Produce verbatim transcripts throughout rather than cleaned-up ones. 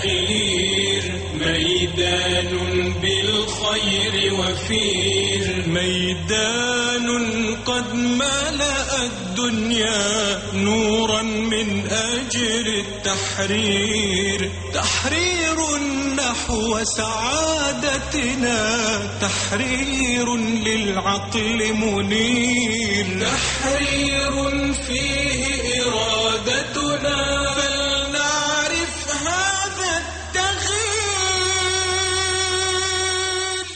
الخير، ميدان بالخير وفير، ميدان قد ملأ الدنيا نورا من أجل التحرير، تحرير نحو سعادتنا، تحرير للعقل منير، تحرير فيه إرادتنا، فلنعرف هذا التغيير.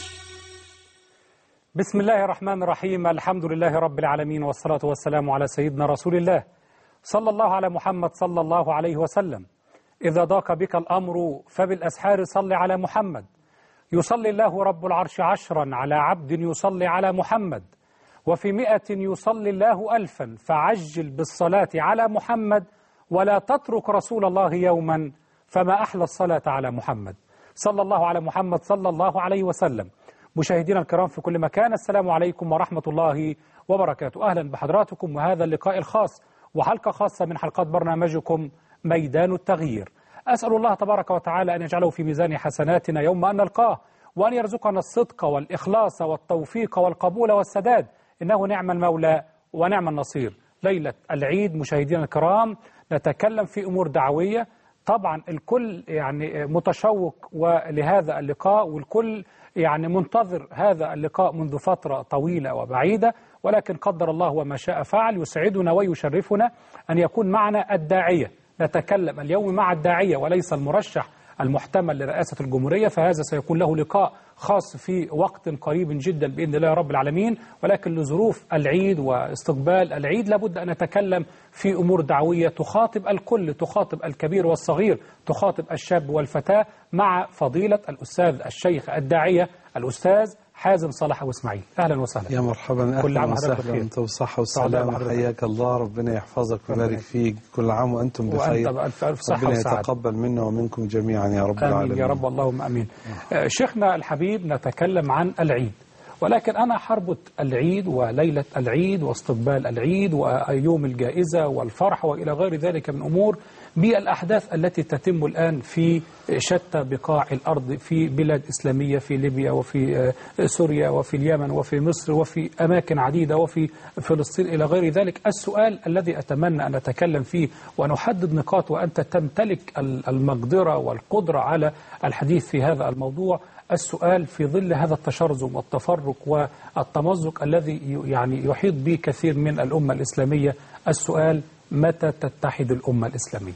بسم الله الرحمن الرحيم، الحمد لله رب العالمين، والصلاة والسلام على سيدنا رسول الله صلى الله على محمد صلى الله عليه وسلم. إذا ضاق بك الأمر فبالأسحار صل على محمد، يصلي الله رب العرش عشرا على عبد يصلي على محمد، وفي مئة يصلي الله ألفا، فعجل بالصلاة على محمد، ولا تترك رسول الله يوما، فما أحلى الصلاة على محمد صلى الله على محمد صلى الله عليه وسلم. مشاهدينا الكرام في كل مكان، السلام عليكم ورحمة الله وبركاته. أهلا بحضراتكم وهذا اللقاء الخاص وحلقة خاصة من حلقات برنامجكم ميدان التغيير. أسأل الله تبارك وتعالى أن يجعله في ميزان حسناتنا يوم أن نلقاه، وأن يرزقنا الصدق والإخلاص والتوفيق والقبول والسداد، إنه نعم المولى ونعم النصير. ليلة العيد مشاهدينا الكرام نتكلم في أمور دعوية، طبعا الكل يعني متشوق ولهذا اللقاء، والكل يعني منتظر هذا اللقاء منذ فترة طويلة وبعيدة، ولكن قدر الله وما شاء فعل. يسعدنا ويشرفنا أن يكون معنا الداعية. نتكلم اليوم مع الداعية وليس المرشح المحتمل لرئاسة الجمهورية، فهذا سيكون له لقاء خاص في وقت قريب جدا بإذن الله رب العالمين، ولكن لظروف العيد واستقبال العيد لابد أن نتكلم في أمور دعوية تخاطب الكل، تخاطب الكبير والصغير، تخاطب الشاب والفتاة، مع فضيلة الأستاذ الشيخ الداعية الأستاذ حازم صلاح أبو إسماعيل. أهلا وسهلا. يا مرحبا، كل عام وسهلا وسهلا، أنت بصحة والسلامة، حياك الله، ربنا يحفظك ويبارك فيك، كل عام وأنتم بخير، وأنت بألف ألف صحة ربنا وسعادة. يتقبل منا ومنكم جميعا يا رب آمين العالمين. يا رب، اللهم أمين. آه. شيخنا الحبيب، نتكلم عن العيد، ولكن أنا حربط العيد وليلة العيد واستقبال العيد ويوم الجائزة والفرح وإلى غير ذلك من أمور بالأحداث التي تتم الآن في شتى بقاع الأرض، في بلاد إسلامية، في ليبيا وفي سوريا وفي اليمن وفي مصر وفي أماكن عديدة وفي فلسطين إلى غير ذلك. السؤال الذي أتمنى أن نتكلم فيه ونحدد نقاط، وأنت تمتلك المقدرة والقدرة على الحديث في هذا الموضوع، السؤال في ظل هذا التشرذم والتفرق والتمزق الذي يعني يحيط به كثير من الأمة الإسلامية، السؤال: متى تتحد الأمة الإسلامية؟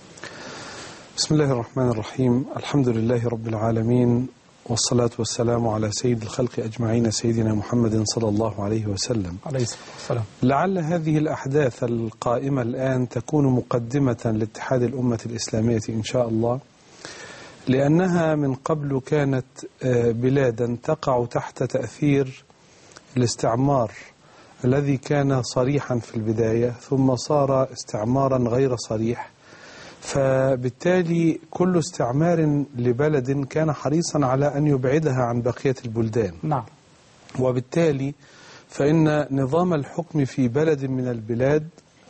بسم الله الرحمن الرحيم، الحمد لله رب العالمين، والصلاة والسلام على سيد الخلق أجمعين سيدنا محمد صلى الله عليه وسلم عليه الصلاة والسلام. لعل هذه الأحداث القائمة الآن تكون مقدمة لاتحاد الأمة الإسلامية إن شاء الله، لأنها من قبل كانت بلادا تقع تحت تأثير الاستعمار الذي كان صريحا في البداية، ثم صار استعمارا غير صريح، فبالتالي كل استعمار لبلد كان حريصا على أن يبعدها عن بقية البلدان. نعم. وبالتالي فإن نظام الحكم في بلد من البلاد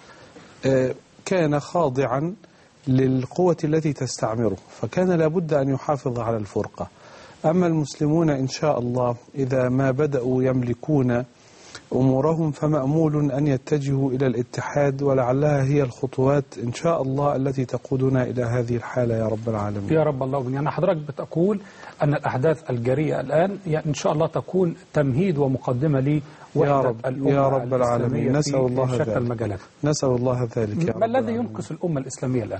كان خاضعا للقوة التي تستعمره، فكان لابد أن يحافظ على الفرقة. أما المسلمون إن شاء الله إذا ما بدأوا يملكون أمورهم فمأمول أن يتجهوا إلى الاتحاد، ولعلها هي الخطوات إن شاء الله التي تقودنا إلى هذه الحالة يا رب العالمين. يا رب الله. يعني حضرتك بتقول أن الأحداث الجارية الآن يعني إن شاء الله تكون تمهيد ومقدمة لوحدة الأمة يا رب العالمين، نسأل الله في شتى ذلك. المجالات. نسأل الله ذلك يا رب. ما الذي ينقص الأمة الإسلامية الآن؟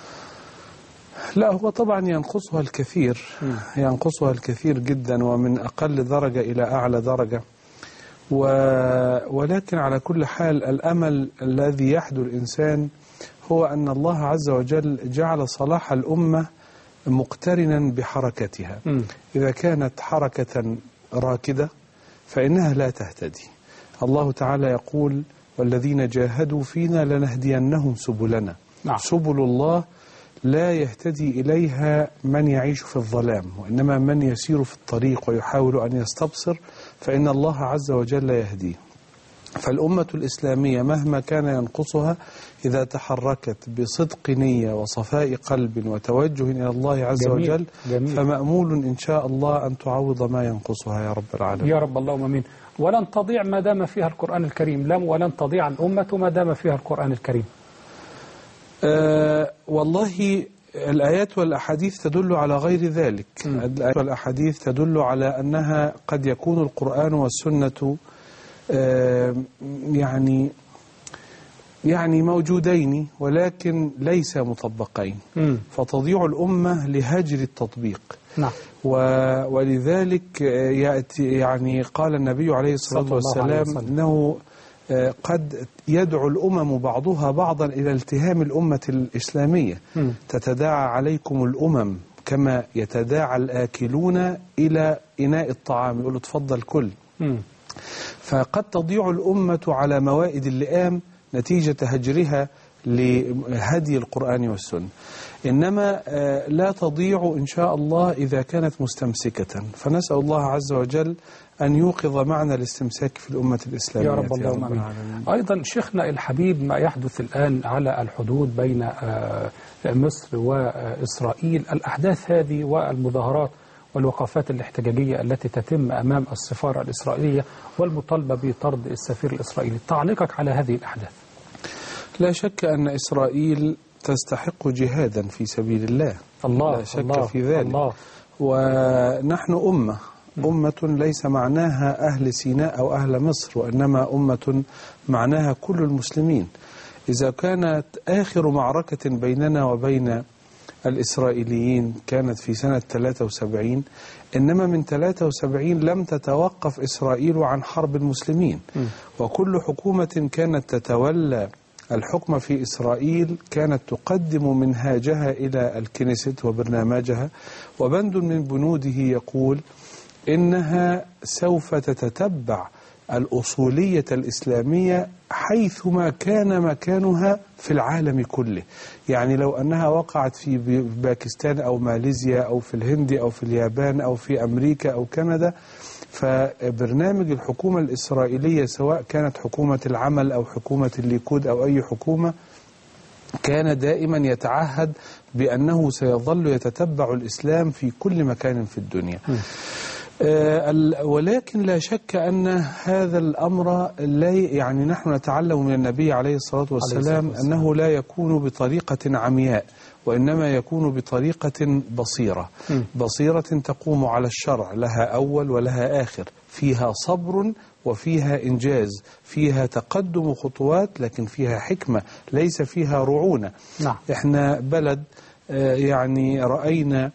لا، هو طبعا ينقصها الكثير، ينقصها الكثير جدا، ومن أقل درجة إلى أعلى درجة، و... ولكن على كل حال الأمل الذي يحدو الإنسان هو أن الله عز وجل جعل صلاح الأمة مقترنا بحركتها. م. إذا كانت حركة راكدة فإنها لا تهتدي. الله تعالى يقول: والذين جاهدوا فينا لنهدينهم سبلنا. نعم. سبل الله لا يهتدي إليها من يعيش في الظلام، وإنما من يسير في الطريق ويحاول أن يستبصر فإن الله عز وجل يهديه. فالأمة الإسلامية مهما كان ينقصها إذا تحركت بصدق نية وصفاء قلب وتوجه إلى الله عز جميل. وجل جميل. فمأمول إن شاء الله أن تعوض ما ينقصها يا رب العالمين. يا رب اللهم امين. ولن تضيع ما دام فيها القرآن الكريم، لم ولن تضيع الأمة ما دام فيها القرآن الكريم. أه والله الآيات والأحاديث تدل على غير ذلك. م. الآيات والأحاديث تدل على أنها قد يكون القرآن والسنة أه يعني يعني موجودين ولكن ليس مطبقين. م. فتضيع الأمة لهجر التطبيق. نعم. ولذلك يأتي يعني قال النبي عليه الصلاة والسلام أنه قد يدعو الأمم بعضها بعضا إلى التهام الأمة الإسلامية. م. تتداعى عليكم الأمم كما يتداعى الآكلون إلى إناء الطعام، يقول تفضل كل. م. فقد تضيع الأمة على موائد اللئام نتيجة هجرها لهدي القرآن والسنة، إنما لا تضيع إن شاء الله إذا كانت مستمسكة. فنسأل الله عز وجل أن يوقظ معنى الاستمساك في الأمة الإسلامية يا رب اللهم آمين. أيضا شيخنا الحبيب، ما يحدث الآن على الحدود بين مصر وإسرائيل، الأحداث هذه والمظاهرات والوقفات الاحتجاجية التي تتم أمام السفارة الإسرائيلية والمطالبة بطرد السفير الإسرائيلي، تعليقك على هذه الأحداث؟ لا شك أن إسرائيل تستحق جهادا في سبيل الله، الله لا شك الله في ذلك. الله. ونحن أمة أمة ليس معناها أهل سيناء أو أهل مصر، وإنما أمة معناها كل المسلمين. إذا كانت آخر معركة بيننا وبين الإسرائيليين كانت في سنة ثلاثة وسبعين، إنما من ثلاثة وسبعين لم تتوقف إسرائيل عن حرب المسلمين. م. وكل حكومة كانت تتولى الحكم في إسرائيل كانت تقدم منهاجها إلى الكنيست وبرنامجها، وبند من بنوده يقول إنها سوف تتتبع الأصولية الإسلامية حيثما كان مكانها في العالم كله. يعني لو أنها وقعت في باكستان أو ماليزيا أو في الهند أو في اليابان أو في أمريكا أو كندا، فبرنامج الحكومة الإسرائيلية سواء كانت حكومة العمل أو حكومة الليكود أو أي حكومة كان دائما يتعهد بأنه سيظل يتتبع الإسلام في كل مكان في الدنيا. م. ولكن لا شك أن هذا الأمر لا يعني نحن نتعلم من النبي عليه الصلاة والسلام أنه لا يكون بطريقة عمياء، وإنما يكون بطريقة بصيرة. م. بصيرة تقوم على الشرع، لها أول ولها آخر، فيها صبر وفيها إنجاز، فيها تقدم خطوات لكن فيها حكمة، ليس فيها رعونة. نعم. إحنا بلد يعني رأينا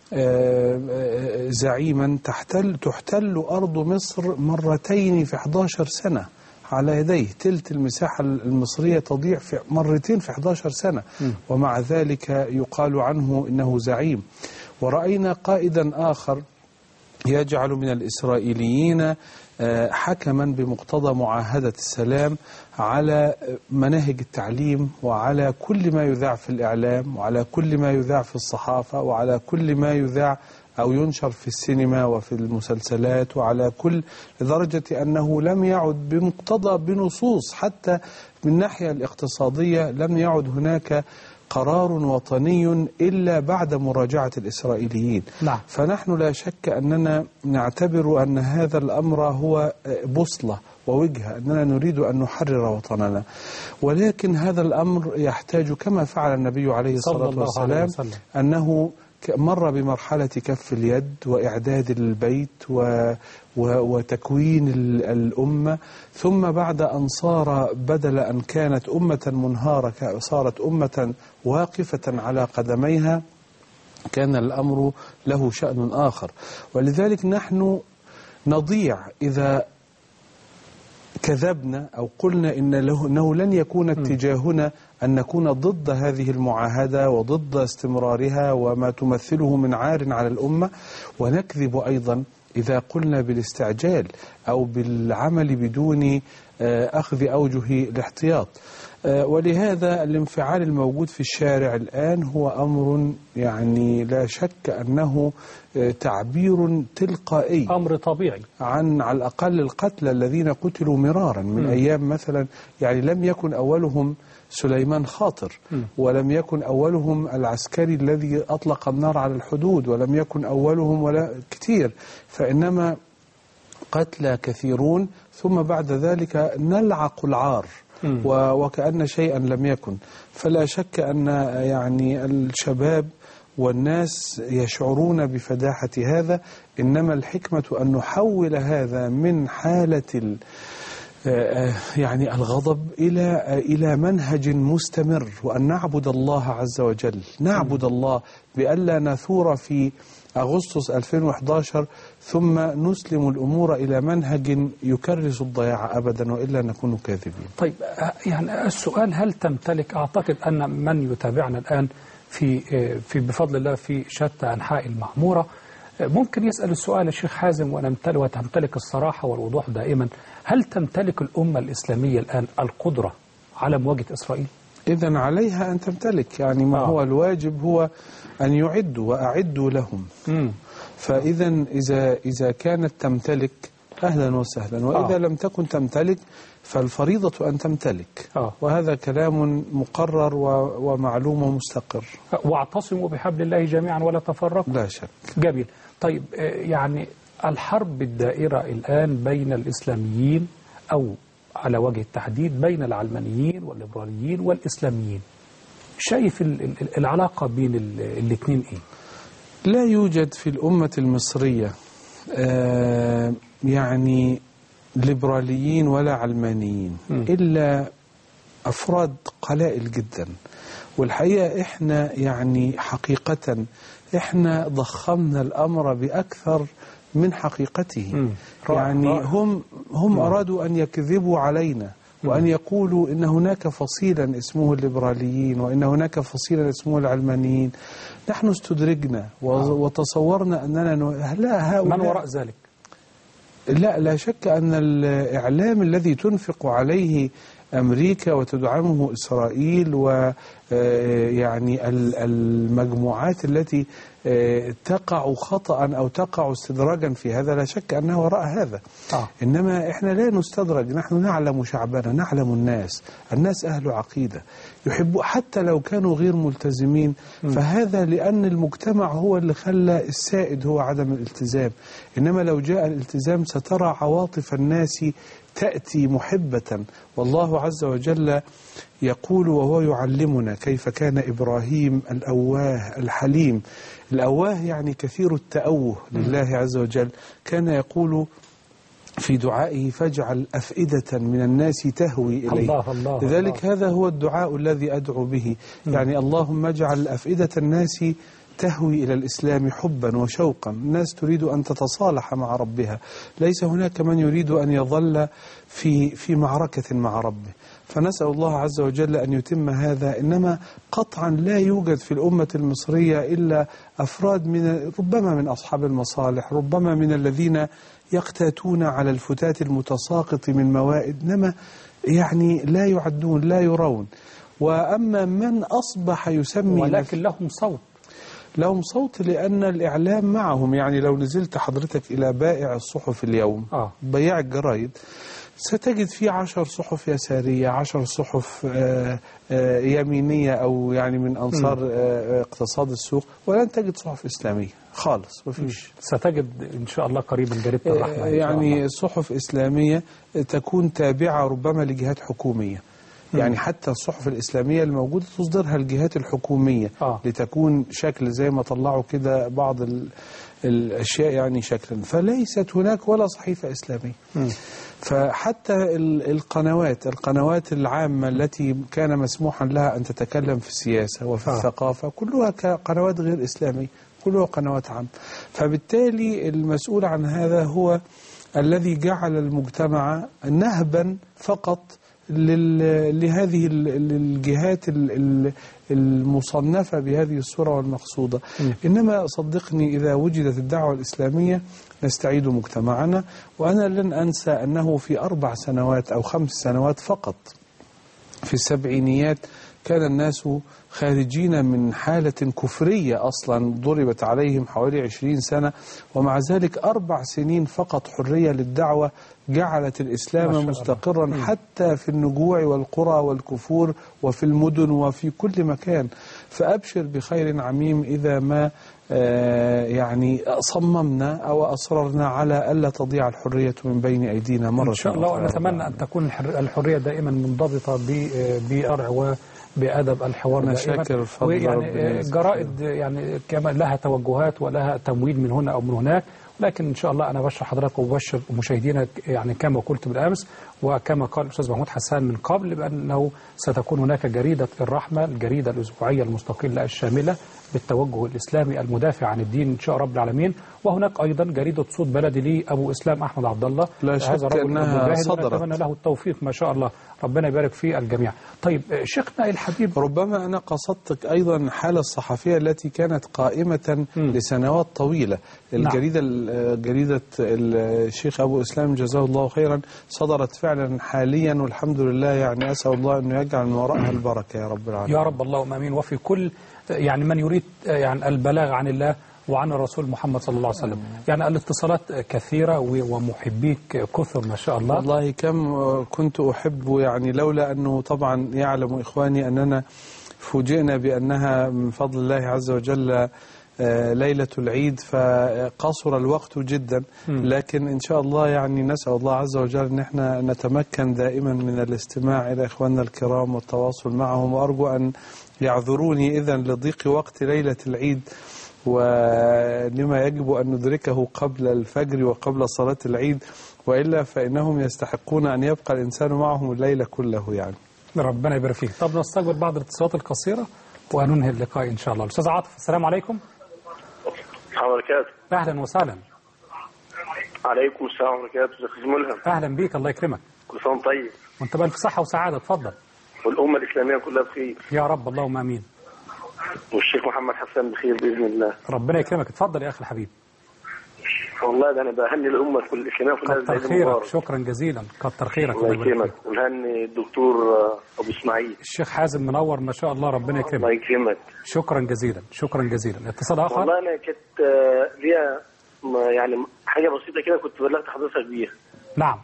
زعيما تحتل تحتل أرض مصر مرتين في إحدى عشرة سنة على يديه، تلت المساحة المصرية تضيع في مرتين في إحدى عشرة سنة. م. ومع ذلك يقال عنه إنه زعيم. ورأينا قائدا آخر يجعل من الإسرائيليين حكما بمقتضى معاهدة السلام على مناهج التعليم وعلى كل ما يذاع في الإعلام وعلى كل ما يذاع في الصحافة وعلى كل ما يذاع أو ينشر في السينما وفي المسلسلات وعلى كل، لدرجة أنه لم يعد بمقتضى بنصوص حتى من الناحية الاقتصادية لم يعد هناك قرار وطني إلا بعد مراجعة الإسرائيليين. نعم. فنحن لا شك أننا نعتبر أن هذا الأمر هو بوصلة ووجهة، أننا نريد أن نحرر وطننا، ولكن هذا الأمر يحتاج كما فعل النبي عليه الصلاة والسلام أنه مر بمرحلة كف اليد وإعداد البيت و وتكوين الأمة، ثم بعد أن صار بدل أن كانت أمة منهارة صارت أمة واقفة على قدميها، كان الأمر له شأن آخر. ولذلك نحن نضيع إذا كذبنا أو قلنا إن له أنه لن يكون اتجاهنا أن نكون ضد هذه المعاهدة وضد استمرارها وما تمثله من عار على الأمة، ونكذب أيضا إذا قلنا بالاستعجال أو بالعمل بدون أخذ أوجه الاحتياط. ولهذا الانفعال الموجود في الشارع الآن هو أمر يعني لا شك أنه تعبير تلقائي، أمر طبيعي عن على الأقل القتلى الذين قتلوا مرارا من م. أيام مثلا، يعني لم يكن أولهم سليمان خاطر، م. ولم يكن أولهم العسكري الذي أطلق النار على الحدود، ولم يكن أولهم ولا كتير، فإنما قتلى كثيرون ثم بعد ذلك نلعق العار وكأن شيئا لم يكن. فلا شك أن يعني الشباب والناس يشعرون بفداحة هذا، إنما الحكمة أن نحول هذا من حالة يعني الغضب إلى إلى منهج مستمر، وأن نعبد الله عز وجل، نعبد الله بألا نثور في أغسطس ألفين وإحدى عشر ثم نسلم الأمور إلى منهج يكرس الضياع أبدا، وإلا نكون كاذبين. طيب يعني السؤال، هل تمتلك، أعتقد أن من يتابعنا الآن في في بفضل الله في شتى أنحاء المعمورة ممكن يسأل السؤال الشيخ حازم، ونمتلك وتمتلك الصراحة والوضوح دائما، هل تمتلك الأمة الإسلامية الآن القدرة على مواجهة إسرائيل؟ إذن عليها أن تمتلك، يعني ما آه. هو الواجب هو أن يعدوا وأعدوا لهم. م. فإذا إذا إذا كانت تمتلك أهلا وسهلا، وإذا آه. لم تكن تمتلك فالفريضة أن تمتلك. آه. وهذا كلام مقرر ومعلوم ومستقر. واعتصموا بحبل الله جميعا ولا تفرقوا. لا شك. جميل. طيب يعني الحرب الدائرة الآن بين الإسلاميين، أو على وجه التحديد بين العلمانيين والليبراليين والإسلاميين، شايف العلاقة بين الاثنين إيه؟ لا يوجد في الأمة المصرية آه يعني ليبراليين ولا علمانيين م. إلا أفراد قلائل جدا. والحقيقة إحنا يعني حقيقة إحنا ضخمنا الأمر بأكثر من حقيقته. م. يعني رأى. هم هم م. أرادوا أن يكذبوا علينا وأن يقولوا إن هناك فصيلا اسمه الليبراليين وإن هناك فصيلا اسمه العلمانيين. نحن استدرجنا وتصورنا أننا ن... لا هؤلاء من وراء ذلك؟ لا لا شك أن الإعلام الذي تنفق عليه أمريكا وتدعمه إسرائيل ويعني المجموعات التي تقع خطأ أو تقع استدراجا في هذا، لا شك أنه وراء هذا. آه. إنما إحنا لا نستدرج، نحن نعلم شعبنا، نعلم الناس، الناس أهل عقيدة يحبوا حتى لو كانوا غير ملتزمين، م. فهذا لأن المجتمع هو اللي خلى السائد هو عدم الالتزام. إنما لو جاء الالتزام سترى عواطف الناس تأتي محبة، والله عز وجل يقول وهو يعلمنا كيف كان إبراهيم الأواه الحليم. الأواه يعني كثير التأوه لله عز وجل، كان يقول في دعائه فاجعل أفئدة من الناس تهوي إليه. الله الله لذلك الله. هذا هو الدعاء الذي أدعو به، يعني اللهم اجعل أفئدة الناس تهوي إلى الإسلام حبا وشوقا. الناس تريد أن تتصالح مع ربها، ليس هناك من يريد أن يظل في في معركة مع ربه. فنسأل الله عز وجل أن يتم هذا. إنما قطعا لا يوجد في الأمة المصرية إلا أفراد من ربما من أصحاب المصالح، ربما من الذين يقتاتون على الفتات المتساقط من موائد، إنما يعني لا يعدون لا يرون. وأما من أصبح يسمي ولكن لهم صوت، لهم صوت لأن الإعلام معهم. يعني لو نزلت حضرتك إلى بائع الصحف اليوم، آه. بياع الجرايد، ستجد فيه عشر صحف يسارية، عشر صحف آآ آآ يمينية أو يعني من أنصار اقتصاد السوق، ولن تجد صحف إسلامية خالص، مفيش. ستجد إن شاء الله قريبا جريدة الرحمة يعني صحف إسلامية تكون تابعة ربما لجهات حكومية. يعني حتى الصحف الإسلامية الموجودة تصدرها الجهات الحكومية آه. لتكون شكل زي ما طلعوا كده بعض الأشياء يعني شكلا، فليست هناك ولا صحيفة إسلامية. م. فحتى القنوات القنوات العامة التي كان مسموحا لها أن تتكلم في السياسة وفي آه. الثقافة كلها قنوات غير إسلامية، كلها قنوات عامة. فبالتالي المسؤول عن هذا هو الذي جعل المجتمع نهبا فقط لهذه الجهات المصنفة بهذه الصورة والمقصودة. م. إنما صدقني إذا وجدت الدعوة الإسلامية نستعيد مجتمعنا. وأنا لن أنسى أنه في أربع سنوات أو خمس سنوات فقط في السبعينيات كان الناس خارجين من حالة كفرية أصلا ضربت عليهم حوالي عشرين سنة، ومع ذلك أربع سنين فقط حرية للدعوة جعلت الإسلام مستقرا حتى في النجوع والقرى والكفور وفي المدن وفي كل مكان. فأبشر بخير عميم إذا ما يعني صممنا أو أصررنا على ألا تضيع الحرية من بين أيدينا مرة. إن شاء الله، ونتمنى أن تكون الحرية دائما منضبطة بشرع وبأدب الحوار دائما. ويعني الجرائد يعني كما لها توجهات ولها تمويل من هنا أو من هناك، لكن إن شاء الله أنا بشرح حضرتك وبشر مشاهدينا يعني كما قلت بالأمس وكما قال الأستاذ محمود حسان من قبل بأنه ستكون هناك جريدة الرحمة، الجريدة الأسبوعية المستقلة الشاملة بالتوجه الإسلامي المدافع عن الدين إن شاء رب العالمين. وهناك أيضا جريدة صوت بلدي لأبو إسلام أحمد عبد الله، لا شك أنها صدرت، نتمنى له التوفيق ما شاء الله، ربنا يبارك في الجميع. طيب شيخنا الحبيب، ربما أنا قصدتك أيضا حالة الصحفية التي كانت قائمة م. لسنوات طويلة. الجريدة نعم. جريدة الشيخ أبو إسلام جزاه الله خيرا صدرت فعلا حاليا، والحمد لله، يعني أسأل الله أنه يجعل من وراءها البركة يا رب العالمين. يا رب اللهم آمين. وفي كل يعني من يريد يعني البلاغ عن الله وعن الرسول محمد صلى الله عليه وسلم، يعني الاتصالات كثيرة ومحبيك كثر ما شاء الله. والله كم كنت أحب، يعني لولا أنه طبعا يعلم إخواني أننا فوجئنا بأنها من فضل الله عز وجل ليلة العيد فقصر الوقت جدا، لكن إن شاء الله يعني نسأل الله عز وجل أن احنا نتمكن دائما من الاستماع إلى إخواننا الكرام والتواصل معهم، وأرجو أن يعذروني إذن لضيق وقت ليلة العيد ولما يجب أن ندركه قبل الفجر وقبل صلاة العيد، وإلا فإنهم يستحقون أن يبقى الإنسان معهم الليلة كله يعني. ربنا يبارك فيك. طب نستقبل بعض الاتصالات القصيرة وننهي اللقاء إن شاء الله. الأستاذ عاطف، السلام عليكم. السلام عليكم. أهلا وسهلا. عليكم السلام ورحمة الله وبركاته. ملهم. أهلا بيك، الله يكرمك. كل سنة طيب. وأنت بألف صحة وسعادة، اتفضل. والأمة الإسلامية كلها بخير. يا رب اللهم آمين. والشيخ محمد حسان بخير بإذن الله. ربنا يكرمك، اتفضل يا أخي الحبيب. والله ده أنا بهني الأمة الإسلامية كلها. كتر خيرك، شكرا جزيلا، كتر خيرك. الله يكرمك. ونهني الدكتور أبو إسماعيل. الشيخ حازم منور ما شاء الله، ربنا يكرمك. الله يكرمك. شكرا جزيلا، شكرا جزيلا. اتصال آخر. والله أنا كنت ليا يعني حاجة بسيطة كده كنت بلغت حضرتك بيها. نعم.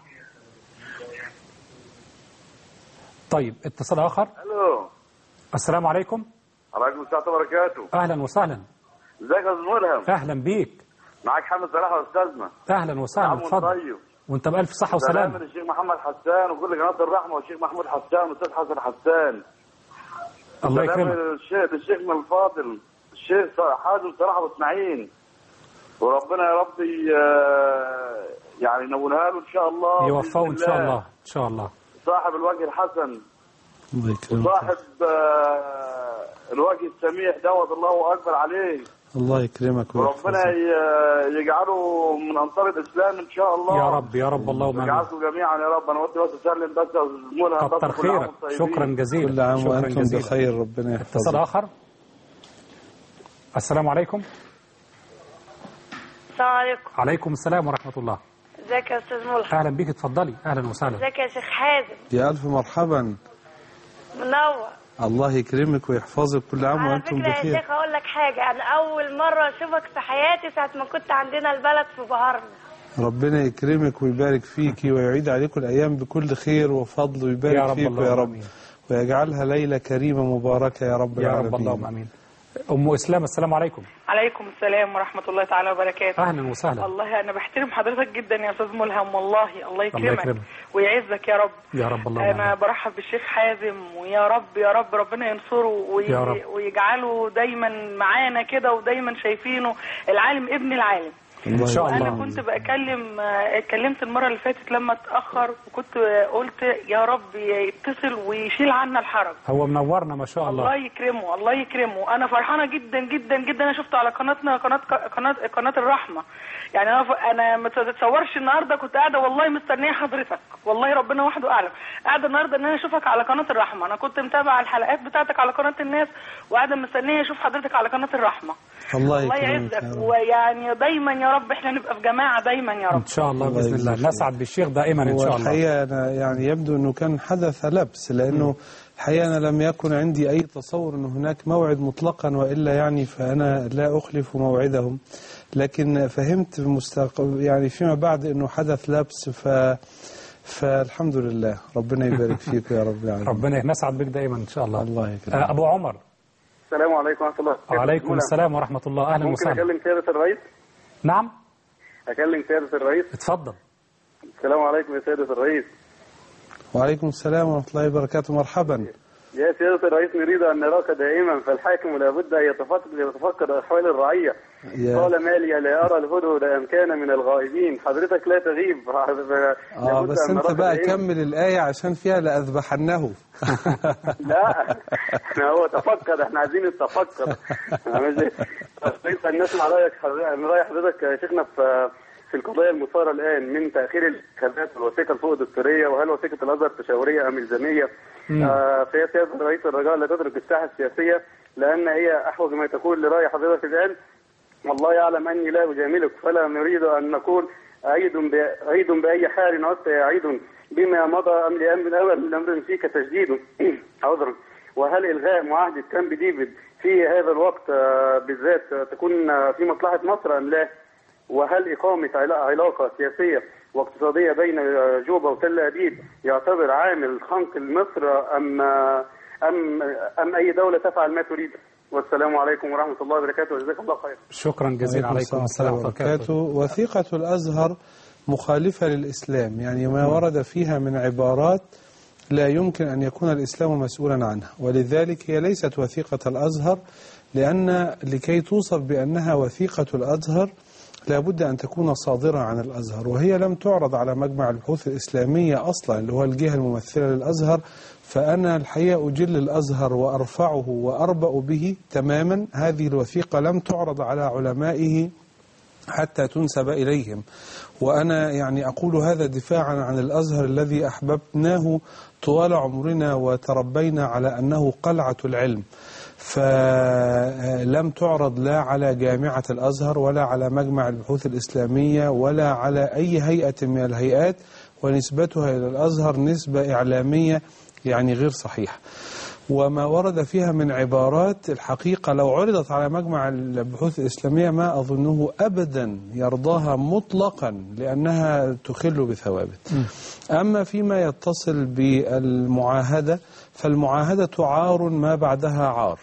طيب اتصال آخر. الو. السلام عليكم. عليكم السلام وبركاته. أهلا وسهلا. ازيك يا استاذ ملهم؟ أهلا بيك. معاك حامد صلاح يا استاذنا. أهلا وسهلا، اتفضل. طيب. وأنت بألف صحة وسلامة. سلام من الشيخ محمد حسان وكل قناة الرحمة والشيخ محمود حسان والأستاذ حسن حسان. الله يكرمك. الشيخ الشيخ من الفاضل الشيخ حازم صلاح أبو إسماعيل، وربنا يا رب يعني ينولها له إن شاء الله، يوفقه إن شاء الله إن شاء الله. صاحب الوجه الحسن الله يكرمك. وصاحب الوجه السميح دوت، الله أكبر عليه. الله يكرمك وربنا يجعله من أنصار الإسلام إن شاء الله يا رب يا رب اللهم آمين. يجعلكم جميعا يا رب. أنا ودي بس أسلم بس أزمونها. كتر خيرك، شكرا جزيلا. كل عام وأنتم بخير، ربنا يحفظك. اتصال آخر. السلام عليكم. السلام عليكم. عليكم السلام ورحمة الله. ازيك يا أستاذ ملحم؟ أهلا بيك، اتفضلي. أهلا وسهلا. ازيك يا شيخ حازم؟ يا ألف مرحبا. منور. الله يكرمك ويحفظك، كل عام وأنتم بخير. على فكرة يا شيخ أقول لك حاجة، أنا أول مرة أشوفك في حياتي ساعة ما كنت عندنا البلد في بهارنا. ربنا يكرمك ويبارك فيكي ويعيد عليكم الأيام بكل خير وفضل ويبارك فيك يا رب، ويجعلها ليلة كريمة مباركة يا رب العالمين. يا رب اللهم آمين. أم إسلام، السلام عليكم. عليكم السلام ورحمة الله تعالى وبركاته. أهلا وسهلا. والله أنا بحترم حضرتك جدا يا أستاذ ملهم، والله الله يكرمك ويعزك يا رب. يا رب اللهم آمين. أنا برحب بالشيخ حازم، ويا رب يا رب ربنا ينصره وي... ويجعله دايما معانا كده ودايما شايفينه العالم ابن العالم إن شاء الله. أنا كنت بكلم اتكلمت المرة اللي فاتت لما اتأخر، وكنت قلت يا رب يتصل ويشيل عنا الحرج. هو منورنا ما شاء الله. الله يكرمه الله يكرمه. أنا فرحانة جدا جدا جدا. أنا شفته على قناتنا قناة قناة قناة الرحمة. يعني أنا ف... أنا ما تتصورش النهاردة كنت قاعدة والله مستنية حضرتك، والله ربنا وحده أعلم. قاعدة النهاردة إن أنا أشوفك على قناة الرحمة. أنا كنت متابعة الحلقات بتاعتك على قناة الناس، وقاعدة مستنية أشوف حضرتك على قناة الرحمة. الله الله يعزك، ويعني دايما يا رب احنا نبقى في جماعة دايما يا رب ان شاء الله باذن الله. نسعد بالشيخ دائما ان شاء الله. الحقيقه أنا يعني يبدو انه كان حدث لبس، لانه الحقيقة أنا لم يكن عندي أي تصور أن هناك موعد مطلقا، وإلا يعني فأنا لا أخلف موعدهم، لكن فهمت مستقبل يعني فيما بعد أنه حدث لبس، ف فالحمد لله. ربنا يبارك فيك يا رب العالمين. ربنا نسعد بك دائما إن شاء الله. الله يكرمك. أبو عمر. السلام عليكم ورحمة الله. وعليكم السلام ورحمة الله. أهلا ممكن وسهلا. أكلم سيادة الرئيس؟ نعم. أكلم سيادة الرئيس؟ اتفضل. السلام عليكم يا سيادة الرئيس. وعليكم السلام ورحمة الله وبركاته. مرحبا. يا سيادة الرئيس، نريد أن نراك دائما، فالحاكم لابد أن يتفقد يتفقد أحوال الرعية. قال مالي لا أرى الهدهد أم كان من الغائبين. حضرتك لا تغيب. آه بس أنت بقى كمل الآية عشان فيها لأذبحنه. لا احنا هو تفقد، احنا عايزين التفقد. نسمع رأيك رأي حضرتك يا شيخنا في في القضايا المثارة الآن من تأخير الانتخابات والوثيقة الفوق الدستورية، وهل وثيقة الأزهر تشاورية أم إلزامية؟ آه في سيادة الرئيس، الرجاء لا تترك الساحة السياسية، لأن هي أحوج ما تكون لرأي حضرتك الآن. والله يعلم أني لا أجاملك، فلا نريد أن نكون عيد عيد بأي حال عدت عيد بما مضى أم لأمر الأمر فيك تجديد. عذرا. وهل إلغاء معاهدة كامب ديفيد في هذا الوقت بالذات تكون في مصلحة مصر أم لا؟ وهل إقامة علاقة سياسية واقتصادية بين جوبا وتل أبيب يعتبر عامل خنق لمصر أم أم أم أي دولة تفعل ما تريد؟ والسلام عليكم ورحمة الله وبركاته، وجزاكم الله خير. شكرا جزيلا. عليكم السلام ورحمة الله وبركاته. وثيقة الأزهر مخالفة للإسلام، يعني ما ورد فيها من عبارات لا يمكن أن يكون الإسلام مسؤولا عنها، ولذلك هي ليست وثيقة الأزهر، لأن لكي توصف بأنها وثيقة الأزهر لابد أن تكون صادرة عن الأزهر، وهي لم تعرض على مجمع البحوث الإسلامية أصلا اللي هو الجهة الممثلة للأزهر. فأنا الحقيقة أجل الأزهر وأرفعه وأربأ به تماما. هذه الوثيقة لم تعرض على علمائه حتى تنسب إليهم، وأنا يعني أقول هذا دفاعا عن الأزهر الذي أحببناه طوال عمرنا وتربينا على أنه قلعة العلم. فلم تعرض لا على جامعة الأزهر ولا على مجمع البحوث الإسلامية ولا على أي هيئة من الهيئات، ونسبتها إلى الأزهر نسبة إعلامية يعني غير صحيحة. وما ورد فيها من عبارات الحقيقة لو عرضت على مجمع البحوث الإسلامية ما أظنه أبدا يرضاها مطلقا، لأنها تخل بثوابت. أما فيما يتصل بالمعاهدة، فالمعاهدة عار ما بعدها عار،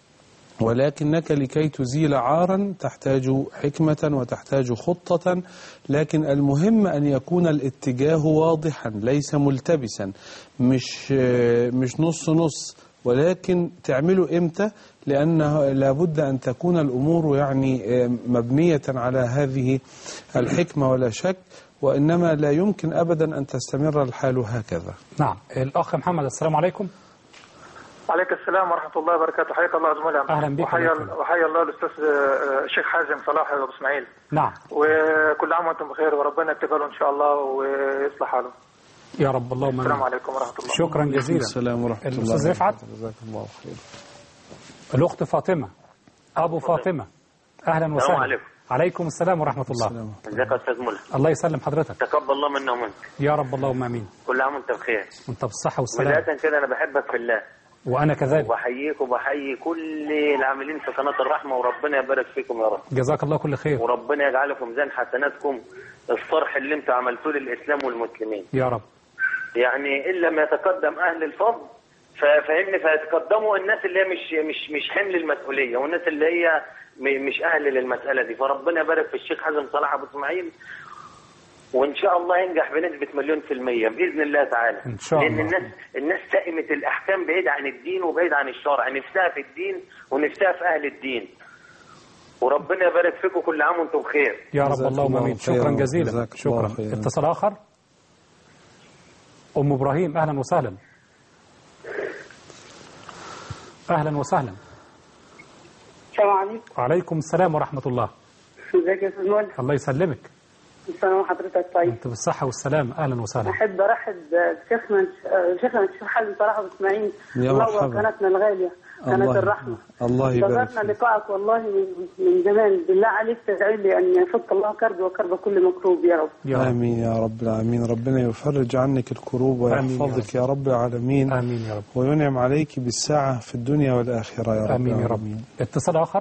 ولكنك لكي تزيل عارا تحتاج حكمة وتحتاج خطة، لكن المهم أن يكون الاتجاه واضحا ليس ملتبسا، مش مش نص نص، ولكن تعمله إمتى؟ لأنه لابد أن تكون الأمور يعني مبنية على هذه الحكمة ولا شك، وإنما لا يمكن أبدا أن تستمر الحال هكذا. نعم. الأخ محمد، السلام عليكم. عليك السلام ورحمة الله وبركاته. حياك الله زميلي. أهلا بك. وحيا الله الأستاذ الشيخ حازم صلاح أبو إسماعيل. نعم. وكل عام وأنتم بخير، وربنا يتقبله إن شاء الله ويصلح حاله. يا رب. اللهم السلام عليكم ورحمة الله. شكرا جزيلا. السلام ورحمة الله. الأستاذ رفعت. جزاك الله خير. الأخت فاطمة، أبو فاطمة، أهلا وسهلا. السلام عليكم. عليكم السلام ورحمة الله. ازيك يا أستاذ ملا؟ الله يسلم حضرتك. تقبل الله منا ومنك. يا رب اللهم آمين. كل عام وأنت بخير. وأنت بالصحة والسلام. بداية كده أنا بحبك في الله. وأنا كذلك. وبحييك وبحيي كل العاملين في قناة الرحمة، وربنا يبارك فيكم يا رب. جزاك الله كل خير. وربنا يجعله في ميزان حسناتكم الصرح اللي انتوا عملتوه للإسلام والمسلمين. يا رب. يعني إن لم يتقدم أهل الفضل ففهمني فيتقدموا الناس اللي هي مش مش مش حمل المسؤولية، والناس اللي هي مش أهل للمسألة دي. فربنا يبارك في الشيخ حازم صلاح أبو إسماعيل، وإن شاء الله ينجح بنسبة مليون في المية بإذن الله تعالى. إن شاء الله. لأن الناس الناس سائمة الأحكام بعيد عن الدين وبعيد عن الشرع، نفسها في الدين ونفسها في أهل الدين. وربنا يبارك فيكم، كل عام وأنتم بخير. يا رب اللهم آمين. شكرا جزيلا. شكرا. اتصال آخر. أم إبراهيم، أهلا وسهلا. أهلا وسهلا. السلام عليكم. وعليكم السلام ورحمة الله. ازيك يا استاذ مولى؟ الله يسلمك. السلام وحضرتك طيب. انت بالصحة والسلام. أهلا وسهلا. أحب أرحب بشيخنا شيخنا الشيخ حازم صلاح أبو إسماعيل، يا مرحبا. قناتنا الغالية، قناة الرحمة. الله يبارك انتظرنا لقائك والله من- من زمان. بالله عليك تدعي لي أن يفك الله كربي وكرب كل مكروب يا رب. يا آمين يا رب العالمين. ربنا يفرج عنك الكروب آمين يا ويحفظك يا رب العالمين. آمين يا رب. وينعم عليك بالسعة في الدنيا والآخرة يا رب آمين يا رب. العالمين. اتصال آخر.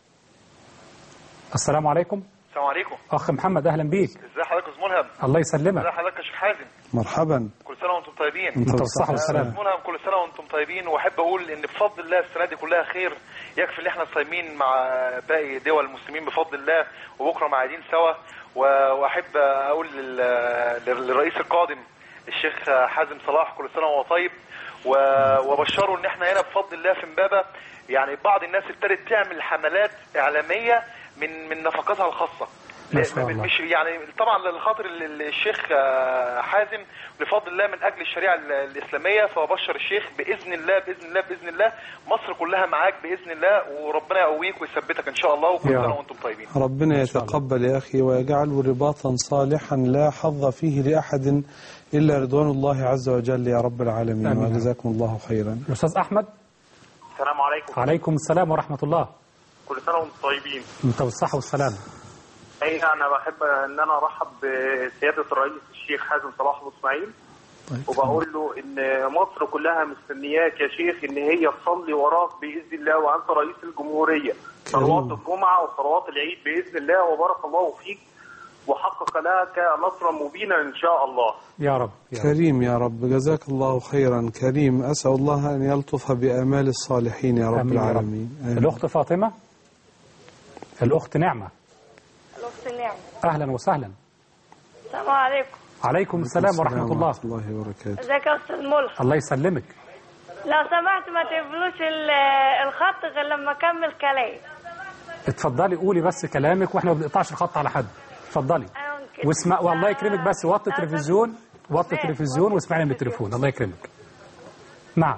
السلام عليكم. السلام عليكم. أخ محمد أهلا بيك. ازي حضرتك يا استاذ ملهم؟ الله يسلمك. ازي حضرتك يا شيخ حازم؟ مرحبا. كل سنه وانتم طيبين. انت بالصحة والسلامة. استاذ ملهم كل سنه وانتم طيبين، واحب اقول ان بفضل الله السنه دي كلها خير، يكفي ان احنا صايمين مع باقي دول المسلمين بفضل الله، وبكره قاعدين سوا. واحب اقول لل- للرئيس القادم الشيخ حازم صلاح كل سنه وهو طيب، وبشره ان احنا هنا بفضل الله في امبابه يعني بعض الناس ابتدت تعمل حملات اعلاميه من من نفقاتها الخاصه. ما شاء الله. مش يعني طبعا لخاطر ال- ال- الشيخ آه، حازم بفضل الله من اجل الشريعه ال- الاسلاميه، فبشر الشيخ باذن الله باذن الله باذن الله مصر كلها معاك باذن الله، وربنا يقويك ويثبتك ان شاء الله، وكل يا سنه رب. وانتم طيبين. ربنا يتقبل يا أخي ويجعله رباطا صالحا لا حظ فيه لأحد إلا رضوان الله عز وجل يا رب العالمين. آمين. وجزاكم الله خيرا. الأستاذ أحمد. السلام عليكم. عليكم السلام ورحمة الله. كل سنة وانتم طيبين. أنت بالصحة والسلامة. أي أنا بحب إن أنا أرحب بسيادة الرئيس الشيخ حازم صلاح أبو إسماعيل، وبقول له إن مصر كلها مستنياك يا شيخ إن هي تصلي وراك بإذن الله، وأنت رئيس الجمهورية. صلوات الجمعة وصلوات العيد بإذن الله، وبارك الله فيك وحقق لك نصرا مبينا إن شاء الله. يا رب. يا كريم يا رب. جزاك الله خيرا. كريم. أسأل الله أن يلطف بآمال الصالحين يا رب آمين يا رب. العالمين. آمين. الأخت فاطمة. الأخت نعمة. الأخت نعمة. أهلا وسهلا. السلام عليكم. عليكم السلام ورحمة الله. ورحمة الله وبركاته. ازيك يا أستاذ ملهم؟ الله يسلمك. لو سمحت ما تقفلوش ال- الخط غير لما أكمل كلام. اتفضلي قولي بس كلامك، واحنا ما بنقطعش الخط على حد. اتفضلي. أيوة كده. واسمع والله يكرمك، بس وطي التلفزيون، وطي التلفزيون واسمعني من التليفون. الله يكرمك. نعم.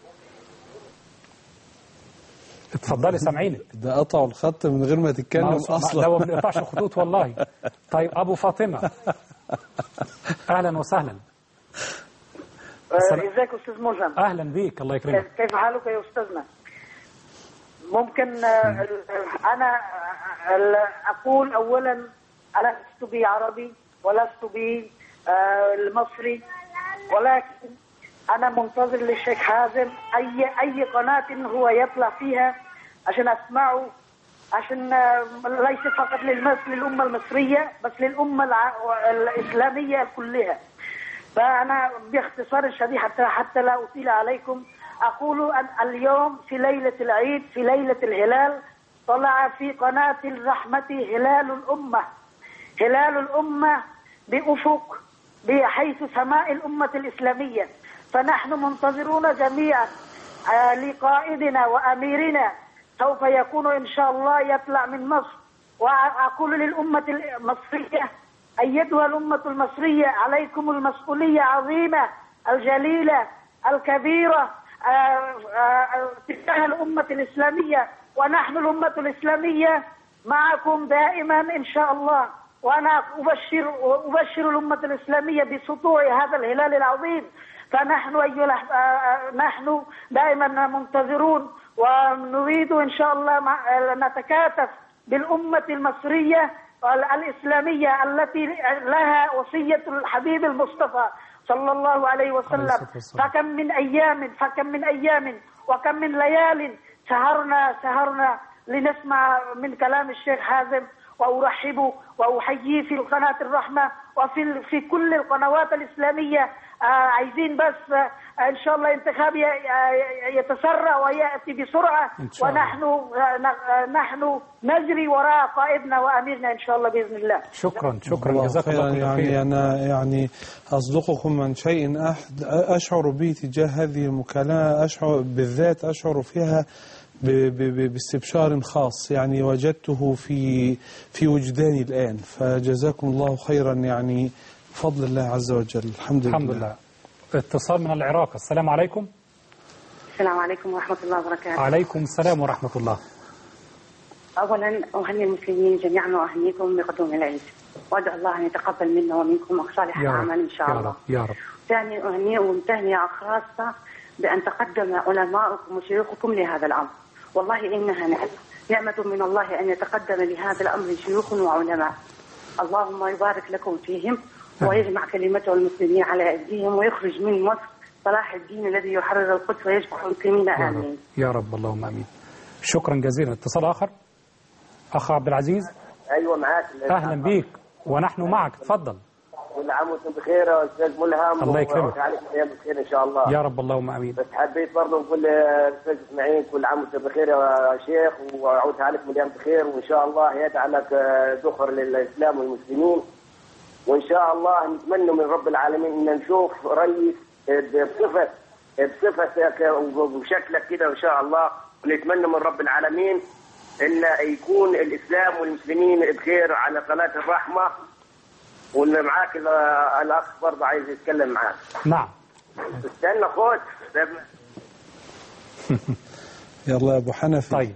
اتفضلي سامعينك. ده قطعوا الخط من غير ما تتكلم ما هو- أصلا. لا ما بنقطعش خطوط والله. طيب أبو فاطمة. أهلا وسهلا. السلام- ازيك يا استاذ ملهم؟ أهلا بيك. الله يكرمك. كيف حالك يا استاذنا؟ ممكن آه، انا آه، اقول اولا انا لست بي عربي ولست بي آه، مصري، ولكن انا منتظر للشيخ حازم اي اي قناه هو يطلع فيها عشان اسمعه، عشان آه، ليس فقط للمصر للامه المصريه بس للامه الع- الاسلاميه كلها. فأنا باختصار شديد حتى حتى لا أطيل عليكم أقول أن اليوم في ليلة العيد في ليلة الهلال طلع في قناة الرحمة هلال الأمة، هلال الأمة بأفق بحيث سماء الأمة الإسلامية. فنحن منتظرون جميعا آه، لقائدنا وأميرنا سوف يكون إن شاء الله يطلع من مصر. وأقول للأمة المصرية أيتها الأمة المصرية عليكم المسؤولية عظيمة الجليلة الكبيرة آه، آه، تجاه الأمة الإسلامية، ونحن الأمة الإسلامية معكم دائما إن شاء الله. وأنا أبشر أبشر الأمة الإسلامية بسطوع هذا الهلال العظيم. فنحن أيها الأح- آه، نحن دائما منتظرون، ونريد إن شاء الله مع- نتكاتف بالأمة المصرية الإسلامية التي لها وصية الحبيب المصطفى صلى الله عليه وسلم. فكم من أيام فكم من أيام وكم من ليال سهرنا سهرنا لنسمع من كلام الشيخ حازم، وأرحبه وأحييه في قناة الرحمة وفي في كل القنوات الإسلامية. آه عايزين بس آه إن شاء الله انتخاب ي- ي- يتسرع ويأتي بسرعة، ونحن آه ن- نحن نجري وراء قائدنا وأميرنا إن شاء الله بإذن الله. شكرا شكرا الله جزاك خيرا. الله كل يعني خير. أنا يعني أصدقكم عن شيء أحد أشعر به تجاه هذه المكالمة، أشعر بالذات أشعر فيها ب- ب- ب- باستبشار خاص يعني وجدته في في وجداني الآن. فجزاكم الله خيرا يعني بفضل الله عز وجل. الحمد لله. الحمد لله. اتصال من العراق. السلام عليكم. السلام عليكم ورحمة الله وبركاته. عليكم السلام ورحمة الله. أولا أهني المسلمين جميعا وأهنيكم بقدوم العيد، وأدعو الله أن يتقبل منا ومنكم صالح يا رب الأعمال إن شاء يا الله. رب يا رب. ثانيا أهنية وتهنئة خاصة بأن تقدم علماؤكم وشيوخكم لهذا الأمر. والله إنها نعمة نعمة من الله أن يتقدم لهذا الأمر شيوخ وعلماء. اللهم يبارك لكم فيهم ويجمع كلمته المسلمين على أيديهم ويخرج من مصر صلاح الدين الذي يحرر القدس ويجمع المسلمين. آمين يا رب اللهم آمين. شكرا جزيلا. اتصال آخر. أخ عبد العزيز. أيوة معاك. أهلا بك ونحن معك. تفضل. كل عام وانتم بخير يا أستاذ ملهم. الله يكرمك. عليكم أيام بخير إن شاء الله. يا رب اللهم آمين. بس حبيت برضه نقول للأستاذ إسماعيل كل عام وانتم بخير يا شيخ، وأعود عليكم أيام بخير، وإن شاء الله يجعلك ذخر للإسلام والمسلمين، وإن شاء الله نتمنى من رب العالمين إن نشوف رئيس بصفة بصفتك وبشكلك كده إن شاء الله، ونتمنى من رب العالمين إن يكون الإسلام والمسلمين بخير على قناة الرحمة. وإن معاك الأخ برضه عايز يتكلم معاك. نعم. استنى خد. يلا يا أبو حنفي. طيب.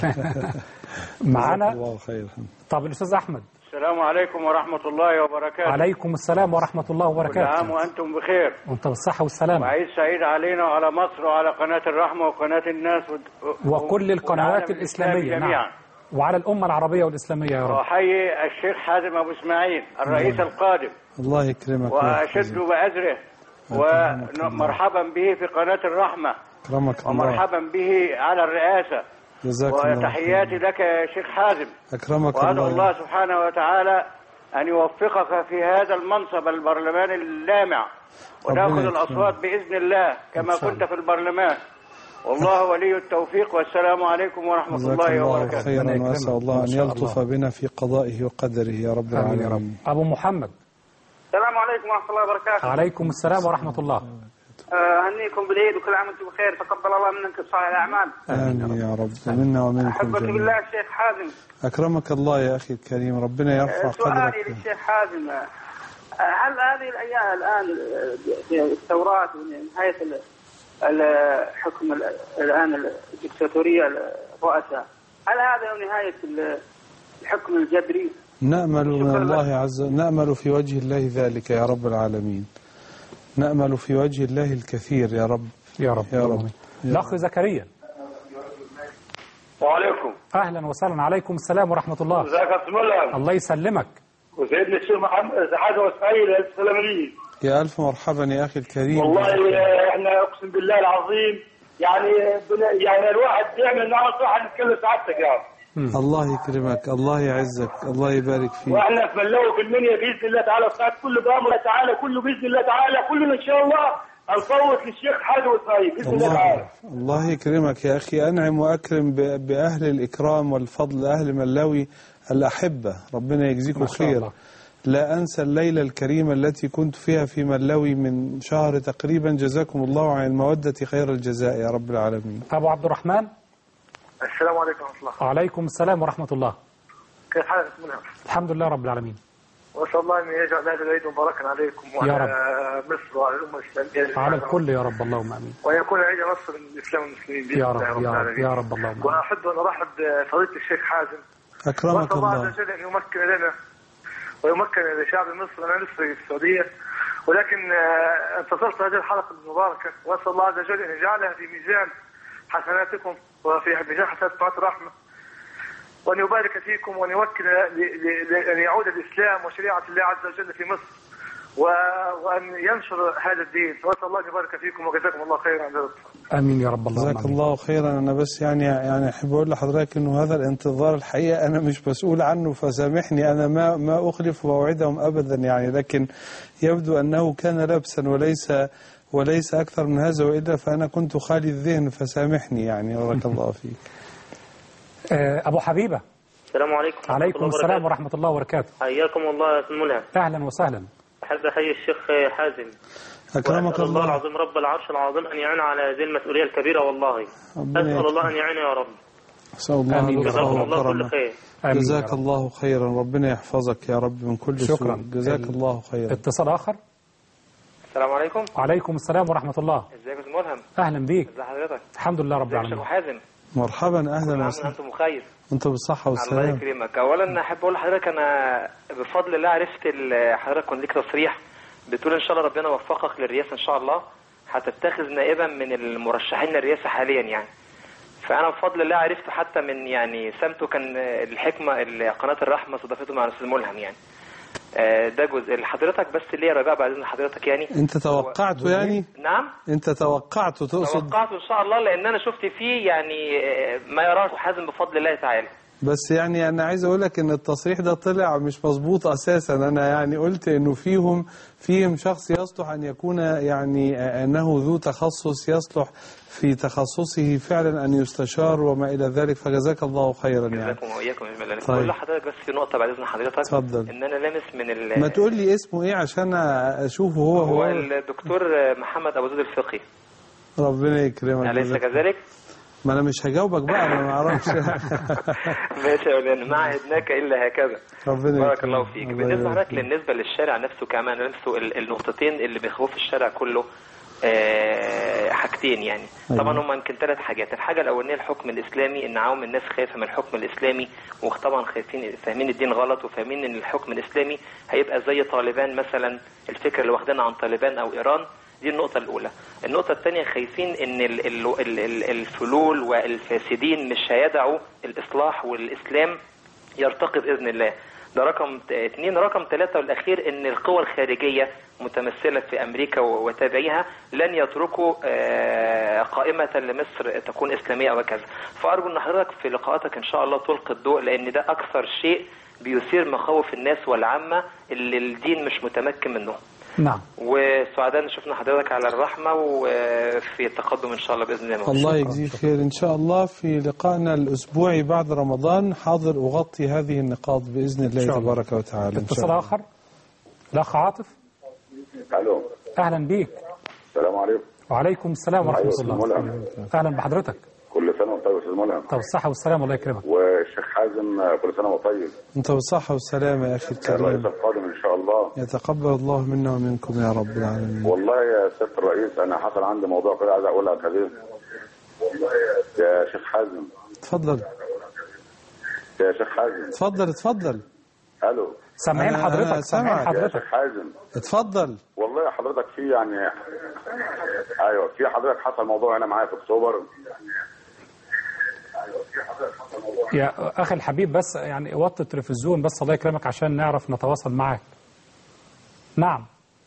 معنا. الله خير. طب الأستاذ أحمد. السلام عليكم ورحمة الله وبركاته. عليكم السلام ورحمة الله وبركاته. كل عام وأنتم بخير. وأنت بالصحة والسلامة. وعيد سعيد علينا وعلى مصر وعلى قناة الرحمة وقناة الناس و... وكل القنوات الإسلامية. جميعا. نعم. وعلى الأمة العربية والإسلامية يا رب. وأحيي الشيخ حازم أبو إسماعيل الرئيس القادم. الله يكرمك وأشد بأزره ومرحبا به في قناة الرحمة. أكرمك الله. ومرحبا به على الرئاسة. جزاك الله. وتحياتي لك يا شيخ حازم. أكرمك الله. وأدعو الله سبحانه وتعالى أن يوفقك في هذا المنصب البرلماني اللامع، ونأخذ الأصوات بإذن الله كما كنت في البرلمان. والله ولي التوفيق، والسلام عليكم ورحمة الله وبركاته. خيرا، وأسأل الله أن يلطف بنا في قضائه وقدره يا رب العالمين. يا رب. أبو محمد. السلام عليكم ورحمة الله وبركاته. عليكم السلام ورحمة الله. أهنيكم بالعيد وكل عام وانتم بخير، تقبل الله منك صالح الأعمال. آمين يا رب، منا ومنكم أحبك بالله الشيخ حازم. أكرمك الله يا أخي الكريم، ربنا يرفع قدرك. سؤالي للشيخ حازم، هل هذه الأيام الآن الثورات ونهاية الحكم الآن الدكتاتورية الرؤساء، هل هذا نهاية الحكم الجبري؟ نأمل من الله عز وجل، نأمل في وجه الله ذلك يا رب العالمين، نأمل في وجه الله الكثير يا رب يا رب يا رب. الأخ زكريا. وعليكم. أهلا وسهلا. عليكم السلام ورحمة الله. ازيك يا أستاذ ملهم؟ الله يسلمك. وسيدنا الشيخ محمد حاجة واسماعيل، ألف سلام ليك. يا ألف مرحبا يا أخي الكريم. والله احنا أقسم بالله العظيم يعني يعني الواحد يعمل نعم صح نتكلم سعادتك يعني. الله يكرمك، الله يعزك، الله يبارك فيك. واحنا في ملو في المنيا باذن الله تعالى، وساعات كله بامر الله تعالى، كله باذن الله تعالى، كلنا ان شاء الله هنصوت للشيخ حازم واسماعيل باذن الله تعالى. الله يكرمك يا اخي، انعم واكرم باهل الاكرام والفضل، اهل ملوي الاحبه، ربنا يجزيكم خير. لا انسى الليله الكريمه التي كنت فيها في ملوي من شهر تقريبا، جزاكم الله عن الموده خير الجزاء يا رب العالمين. ابو عبد الرحمن. السلام عليكم ورحمة الله. وعليكم السلام ورحمة الله. كيف حالك منها؟ الحمد لله رب العالمين. وأسأل الله أن يجعل هذا العيد مباركا عليكم وعلى مصر وعلى الأمة الإسلامية. على الكل يا رب اللهم آمين. ويكون عيد نصر للإسلام والمسلمين بإذن يا الله رب يا رب يا رب اللهم آمين. وأحب أن أرحب بفضيلة الشيخ حازم. أكرمك الله. وأسأل الله عز وجل أن يمكن لنا ويمكن لشعب مصر. أنا لسه في السعودية ولكن انتصرت هذه الحلقة المباركة، وأسأل الله عز وجل أن يجعلها في ميزان حسناتكم وفي ميزان حسنات قناة الرحمة، وأن يبارك فيكم وأن يمكن أن يعود الإسلام وشريعة الله عز وجل في مصر وأن ينشر هذا الدين. وأسأل الله أن يبارك فيكم وجزاكم الله خيرا. آمين يا رب. الله جزاك الله خيرا. أنا بس يعني يعني أحب أقول لحضرتك إنه هذا الانتظار الحقيقة أنا مش مسؤول عنه، فسامحني، أنا ما ما أخلف موعدهم أبدا يعني، لكن يبدو أنه كان لبسا وليس وليس أكثر من هذا، وإلا فأنا كنت خالي الذهن، فسامحني يعني. بارك الله فيك. أبو حبيبة. السلام عليكم. عليكم السلام ورحمة الله وبركاته. حياكم الله يا أستاذ ملهم. أهلا وسهلا. أحب أحيي الشيخ حازم. أكرمك الله العظيم رب العرش العظيم أن يعين على هذه المسؤولية الكبيرة، والله أسأل الله أن يعين يا رب. أسأل الله جزاكم الله كل خير. جزاك الله خيرا، ربنا يحفظك يا رب من كل سوء. شكرا. جزاك الله خيرا. اتصال آخر. السلام عليكم. وعليكم السلام ورحمة الله. ازيك يا استاذ ملهم؟ أهلا بيك. ازي حضرتك؟ الحمد لله رب العالمين. ازيك يا حازم؟ مرحبا أهلا وسهلا. انتم بخير؟ انت بالصحة والسلام. الله يكرمك. أولا أحب أقول لحضرتك أنا بفضل الله عرفت حضرتك كنت ليك تصريح بتقول إن شاء الله ربنا يوفقك للرئاسة إن شاء الله. هتتخذ نائبا من المرشحين للرئاسة حاليا يعني. فأنا بفضل الله عرفته حتى من يعني سمته، كان الحكمة قناة الرحمة استضافته مع الأستاذ ملهم يعني. ده جزء لحضرتك، بس ليه رجاء بعد إذن حضرتك يعني. أنت توقعته يعني؟ نعم. أنت توقعته تقصد؟ توقعته إن شاء الله، لأن أنا شفت فيه يعني ما يراه حازم بفضل الله تعالى. بس يعني أنا عايز أقول لك إن التصريح ده طلع مش مظبوط أساسا. أنا يعني قلت إنه فيهم فيهم شخص يصلح أن يكون يعني أنه ذو تخصص يصلح في تخصصه فعلا أن يستشار وما إلى ذلك، فجزاك الله خيرا يعني. جزاكم وإياكم. طيب. كل حضرتك بس في نقطة بعد إذن حضرتك. اتفضل. إن أنا لامس من ال ما تقول لي اسمه إيه عشان أشوفه هو هو. هو الدكتور محمد أبو زيد الفقي. ربنا يكرمك. أليس كذلك؟ ما أنا مش هجاوبك بقى، أنا ما أعرفش. ماشي يا ولاد، ما عهدناك إلا هكذا. ربنا بارك الله فيك. الله بالنسبة لك بالنسبة للشارع نفسه كمان نفسه النقطتين اللي بيخوف الشارع كله أه حاجتين يعني. أيوة. طبعا هم يمكن ثلاث حاجات. الحاجة الأولانية الحكم الإسلامي، إن عوام الناس خايفة من الحكم الإسلامي، وطبعا خايفين فاهمين الدين غلط، وفاهمين إن الحكم الإسلامي هيبقى زي طالبان مثلا، الفكرة اللي واخدينها عن طالبان أو إيران. دي النقطة الأولى. النقطة الثانية خايفين إن ال ال ال الفلول والفاسدين مش هيدعوا الإصلاح والإسلام يرتقي بإذن الله. ده رقم اثنين. رقم ثلاثة والأخير إن القوى الخارجية متمثلة في أمريكا وتابعيها لن يتركوا قائمة لمصر تكون إسلامية وكذا. فأرجو أن حضرتك في لقاءاتك إن شاء الله تلقي الضوء، لأن ده أكثر شيء بيثير مخاوف الناس والعامة اللي الدين مش متمكن منه. نعم. وسعداء شفنا حضرتك على الرحمة وفي التقدم إن شاء الله بإذن الله. الله يجزيك خير إن شاء الله. في لقائنا الأسبوعي بعد رمضان حاضر أغطي هذه النقاط بإذن الله تبارك وتعالى. اتصال آخر. الأخ عاطف. ألو. أهلا بيك. السلام عليكم. وعليكم السلام ورحمة الله. أهلا بحضرتك. كل سنة وانت طيب يا أستاذ ملهم. طب الصحة والسلام، الله يكرمك. والشيخ حازم كل سنة وانت طيب. أنت بالصحة والسلامة يا أخي الكريم. الرئيس القادم إن شاء الله. يتقبل الله منا ومنكم يا رب العالمين. والله يا سيادة الرئيس أنا حصل عندي موضوع كده عايز أقولها يا كريم. يا شيخ حازم. اتفضل. يا شيخ حازم. اتفضل اتفضل. ألو. سامعين حضرتك. سامعين حضرتك. يا شيخ حازم. اتفضل. والله حضرتك في يعني أيوه في حضرتك حصل موضوع هنا معايا في أكتوبر. يا أخي الحبيب بس يعني وطي التلفزيون بس الله يكرمك عشان نعرف نتواصل معاك. نعم.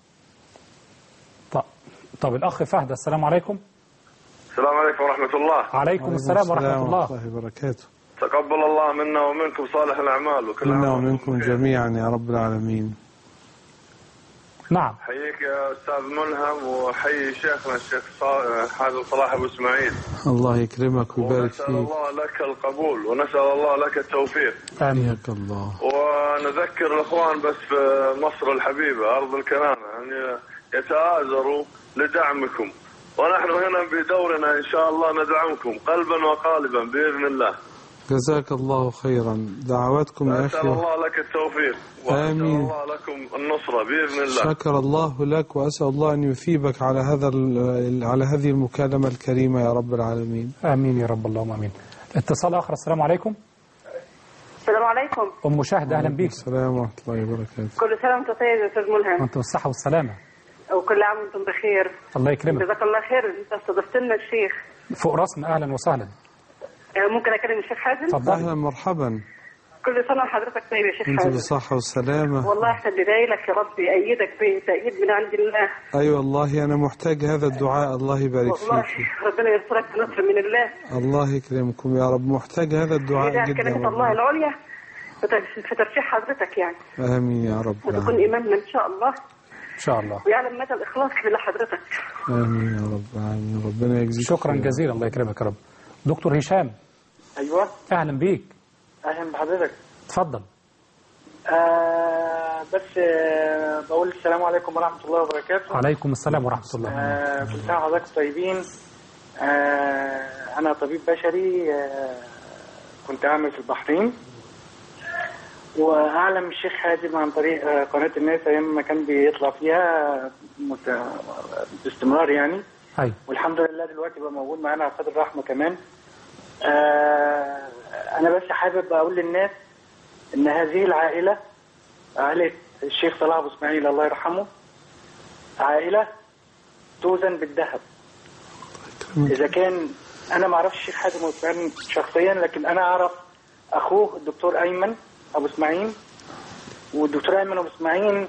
طب, طب الأخ فهد. السلام عليكم. السلام عليكم ورحمة الله. عليكم السلام ورحمة الله وبركاته. تقبل الله منا ومنكم صالح الأعمال وكل منا ومنكم جميعا يا رب العالمين. نعم. حييك يا أستاذ ملهم وحيي شيخنا الشيخ حازم صلاح أبو إسماعيل. الله يكرمك ويبارك فيك. ونسأل الله لك القبول ونسأل الله لك التوفيق. آمين الله. ونذكر الأخوان بس في مصر الحبيبة أرض الكرامة يعني يتآزروا لدعمكم، ونحن هنا بدورنا إن شاء الله ندعمكم قلبا وقالبا بإذن الله. جزاك الله خيرا. دعواتكم يا أخي. أسأل الله لك التوفيق. آمين. وأسأل الله لكم النصرة بإذن الله. شكر الله لك وأسأل الله أن يثيبك على هذا على هذه المكالمة الكريمة يا رب العالمين. آمين يا رب اللهم آمين. اتصال آخر. السلام عليكم. السلام عليكم. أم شهد أهلا بيك. السلام ورحمة الله وبركاته. كل سنة وأنت طيب يا أستاذ ملهم. وأنت بالصحة والسلامة. وكل عام وأنتم بخير. الله يكرمك. جزاك الله خير. أنت استضفت لنا الشيخ. فوق راسنا. أهلا وسهلا. ممكن أكلم الشيخ حازم؟ تفضل. أهلا مرحبا. كل سنة وحضرتك طيب يا شيخ حازم. أنت بالصحة والسلامة. والله احنا بداية لك يا رب يأيدك بتأييد من عند الله. أي أيوة والله أنا محتاج هذا الدعاء. الله يبارك فيك. والله ربنا ينصرك بنصر من الله. الله يكرمكم يا رب. محتاج هذا الدعاء جدا. كلمة الله العليا في ترشيح حضرتك يعني. آمين يا رب. وتكون إيماننا إن شاء الله. إن شاء الله. ويعلم مدى الإخلاص لحضرتك. آمين يا رب. آمين. ربنا يجزيك. شكرا جزيلا. الله يكرمك يا رب. دكتور هشام. أيوة. أهلا بيك. أهلا بحضرتك. تفضل. آه بس آه بقول السلام عليكم ورحمة الله وبركاته. عليكم السلام ورحمة الله. آه كل سنة وحضرتك طيبين. آه أنا طبيب بشري. آه كنت أعمل في البحرين، وأعلم الشيخ حازم عن طريق آه قناة الناس أيام ما كان بيطلع فيها مت... باستمرار يعني. أي. والحمد لله دلوقتي بقى موجود معانا على قدر الرحمة كمان. آه أنا بس حابب أقول للناس إن هذه العائلة، عائلة الشيخ صلاح أبو إسماعيل الله يرحمه، عائلة توزن بالذهب. إذا كان أنا ما أعرفش الشيخ حازم أبو إسماعيل شخصيا، لكن أنا أعرف أخوه الدكتور أيمن أبو إسماعيل، والدكتور أيمن أبو إسماعيل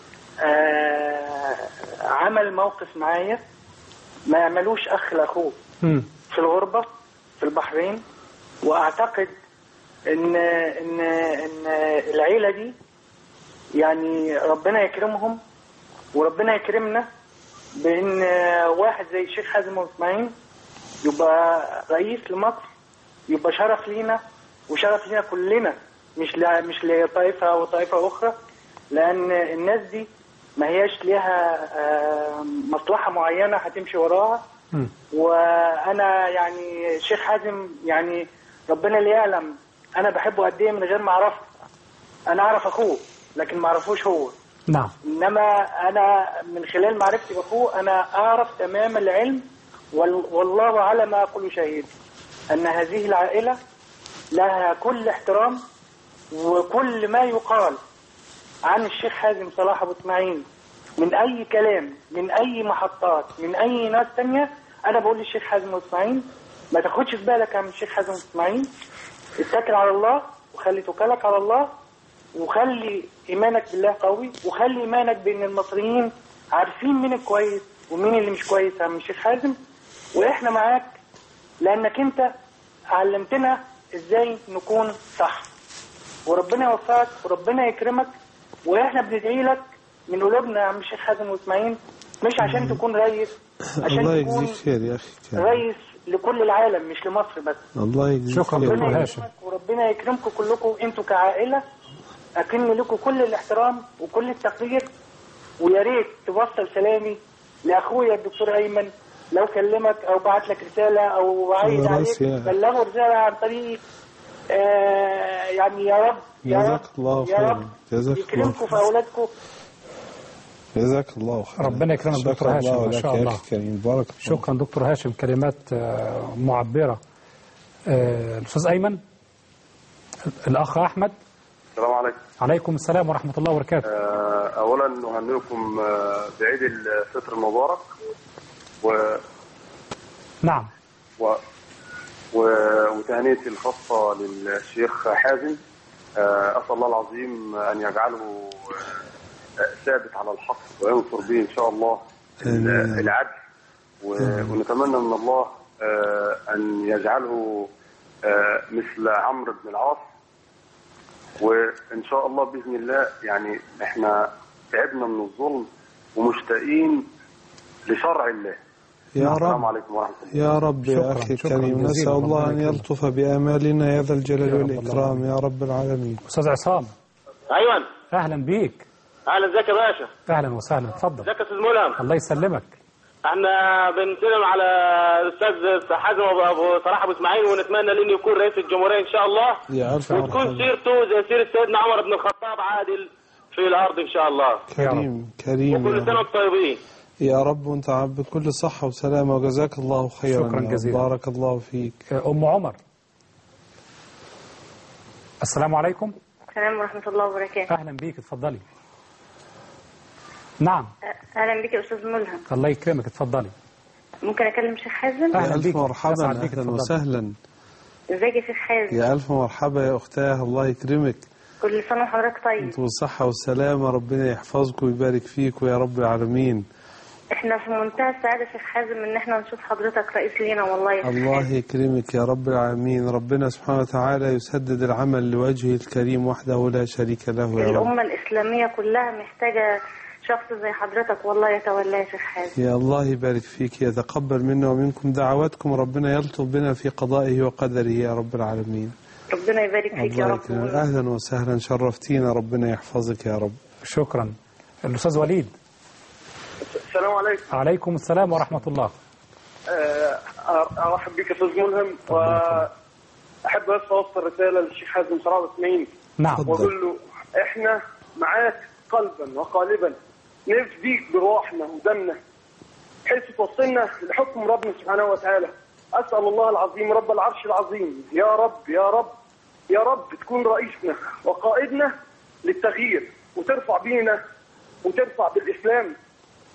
آه عمل موقف معايا ما يعملوش أخ لأخوه في الغربة في البحرين. وأعتقد إن إن إن العيلة دي يعني ربنا يكرمهم وربنا يكرمنا بإن واحد زي الشيخ حازم أبو إسماعيل يبقى رئيس لمصر، يبقى شرف لينا وشرف لينا كلنا، مش لا مش لطائفة أو طائفة أخرى، لأن الناس دي ما هياش ليها مصلحة معينة هتمشي وراها. م. وأنا يعني الشيخ حازم يعني ربنا اللي يعلم أنا بحبه قد إيه من غير ما أعرفه. أنا أعرف أخوه لكن ما أعرفوش هو. نعم. إنما أنا من خلال معرفتي بأخوه أنا أعرف تمام العلم، والله على ما أقول شهيد أن هذه العائلة لها كل احترام، وكل ما يقال عن الشيخ حازم صلاح أبو إسماعيل من أي كلام من أي محطات من أي ناس تانية، أنا بقول للشيخ حازم أبو إسماعيل ما تاخدش في بالك عن الشيخ حازم أبو إسماعيل، اتكل على الله وخلي توكلك على الله، وخلي إيمانك بالله قوي، وخلي إيمانك بأن المصريين عارفين مين الكويس ومين اللي مش كويس عن الشيخ حازم، وإحنا معاك لأنك أنت علمتنا إزاي نكون صح. وربنا يوفقك وربنا يكرمك، وإحنا بندعي لك من قلوبنا يا عم الشيخ حازم وإسماعيل، مش عشان تكون رئيس، عشان الله تكون يجزيك خير يا أخي رئيس لكل العالم مش لمصر بس. الله يجزيك خير. ربنا يكرمك وربنا يكرمكم كلكم انتوا كعائلة. أكن لكم كل الاحترام وكل التقدير، ويا ريت توصل سلامي لأخويا الدكتور أيمن لو كلمك أو بعت لك رسالة أو عايز عليك بلغه رسالة عن طريق آه يعني يا رب يا رب الله يا رب يكرمكم في أولادكم. جزاك الله خير. ربنا يكرمك دكتور هاشم ما شاء الله. بارك شكرا دكتور هاشم، كلمات معبرة. الأستاذ أيمن، الأخ أحمد. السلام عليكم. عليكم السلام ورحمة الله وبركاته. أولا نهنئكم بعيد الفطر المبارك و نعم و... و... وتهنئتي الخاصة للشيخ حازم. أسأل الله العظيم أن يجعله ثابت على الحق وينصر به إن شاء الله العدل، و... ونتمنى من الله أن يجعله مثل عمرو بن العاص، وإن شاء الله بإذن الله. يعني إحنا تعبنا من الظلم ومشتاقين لشرع الله. يا رب. السلام عليكم ورحمة الله. يا رب يا أخي الكريم، نسأل الله أن يلطف بآمالنا يا ذا الجلال والإكرام يا رب العالمين. أستاذ عصام. أيوة. أهلا بيك. أهلا، ازيك يا باشا؟ أهلا وسهلا، اتفضل. ازيك يا أستاذ ملهم؟ الله يسلمك. احنا بنسلم على الاستاذ حازم ابو صلاح ابو اسماعيل، ونتمنى لانه يكون رئيس الجمهوريه ان شاء الله، يا ألف وتكون سيرته زي سيره سيدنا عمر بن الخطاب عادل في الارض ان شاء الله. كريم كريم، وكل سنه وانتم طيبين يا رب، وانت بكل صحه وسلامه، وجزاك الله خيرا. شكرا جزيلا، بارك الله فيك. ام عمر. السلام عليكم. السلام ورحمه الله وبركاته. اهلا بيك، اتفضلي. نعم. اهلا بك يا استاذ ملهم. الله يكرمك، اتفضلي. ممكن اكلم شيخ حازم؟ يا الف مرحبا، اهلا وسهلا. ازيك يا شيخ حازم؟ يا الف مرحبا يا اختاه، الله يكرمك. كل سنه وحضرتك طيب. انتم بالصحه والسلامه، ربنا يحفظكم ويبارك فيكم يا رب العالمين. احنا في منتهى السعاده شيخ حازم ان احنا نشوف حضرتك رئيس لينا والله يا شيخ الله حازم. يكرمك يا رب العالمين، ربنا سبحانه وتعالى يسدد العمل لوجهه الكريم وحده لا شريك له يا رب. الامه الاسلاميه كلها محتاجه شخص زي حضرتك والله يتولاه يا شيخ حازم. يا الله يبارك فيك، يتقبل منا ومنكم دعواتكم، ربنا يلطف بنا في قضائه وقدره يا رب العالمين. ربنا يبارك فيك يا رب. أهلا وسهلا، شرفتينا، ربنا يحفظك يا رب. شكرا. الأستاذ وليد. السلام عليكم. عليكم السلام ورحمة الله. أرحب بك يا أستاذ ملهم، وأحب بس أوصل رسالة للشيخ حازم صلاح أبو إسماعيل. نعم. وأقول له إحنا معاك قلبا وقالبا، نفديك برواحنا ودمنا حيث توصلنا لحكم ربنا سبحانه وتعالى. أسأل الله العظيم رب العرش العظيم يا رب يا رب يا رب تكون رئيسنا وقائدنا للتغيير، وترفع بينا وترفع بالإسلام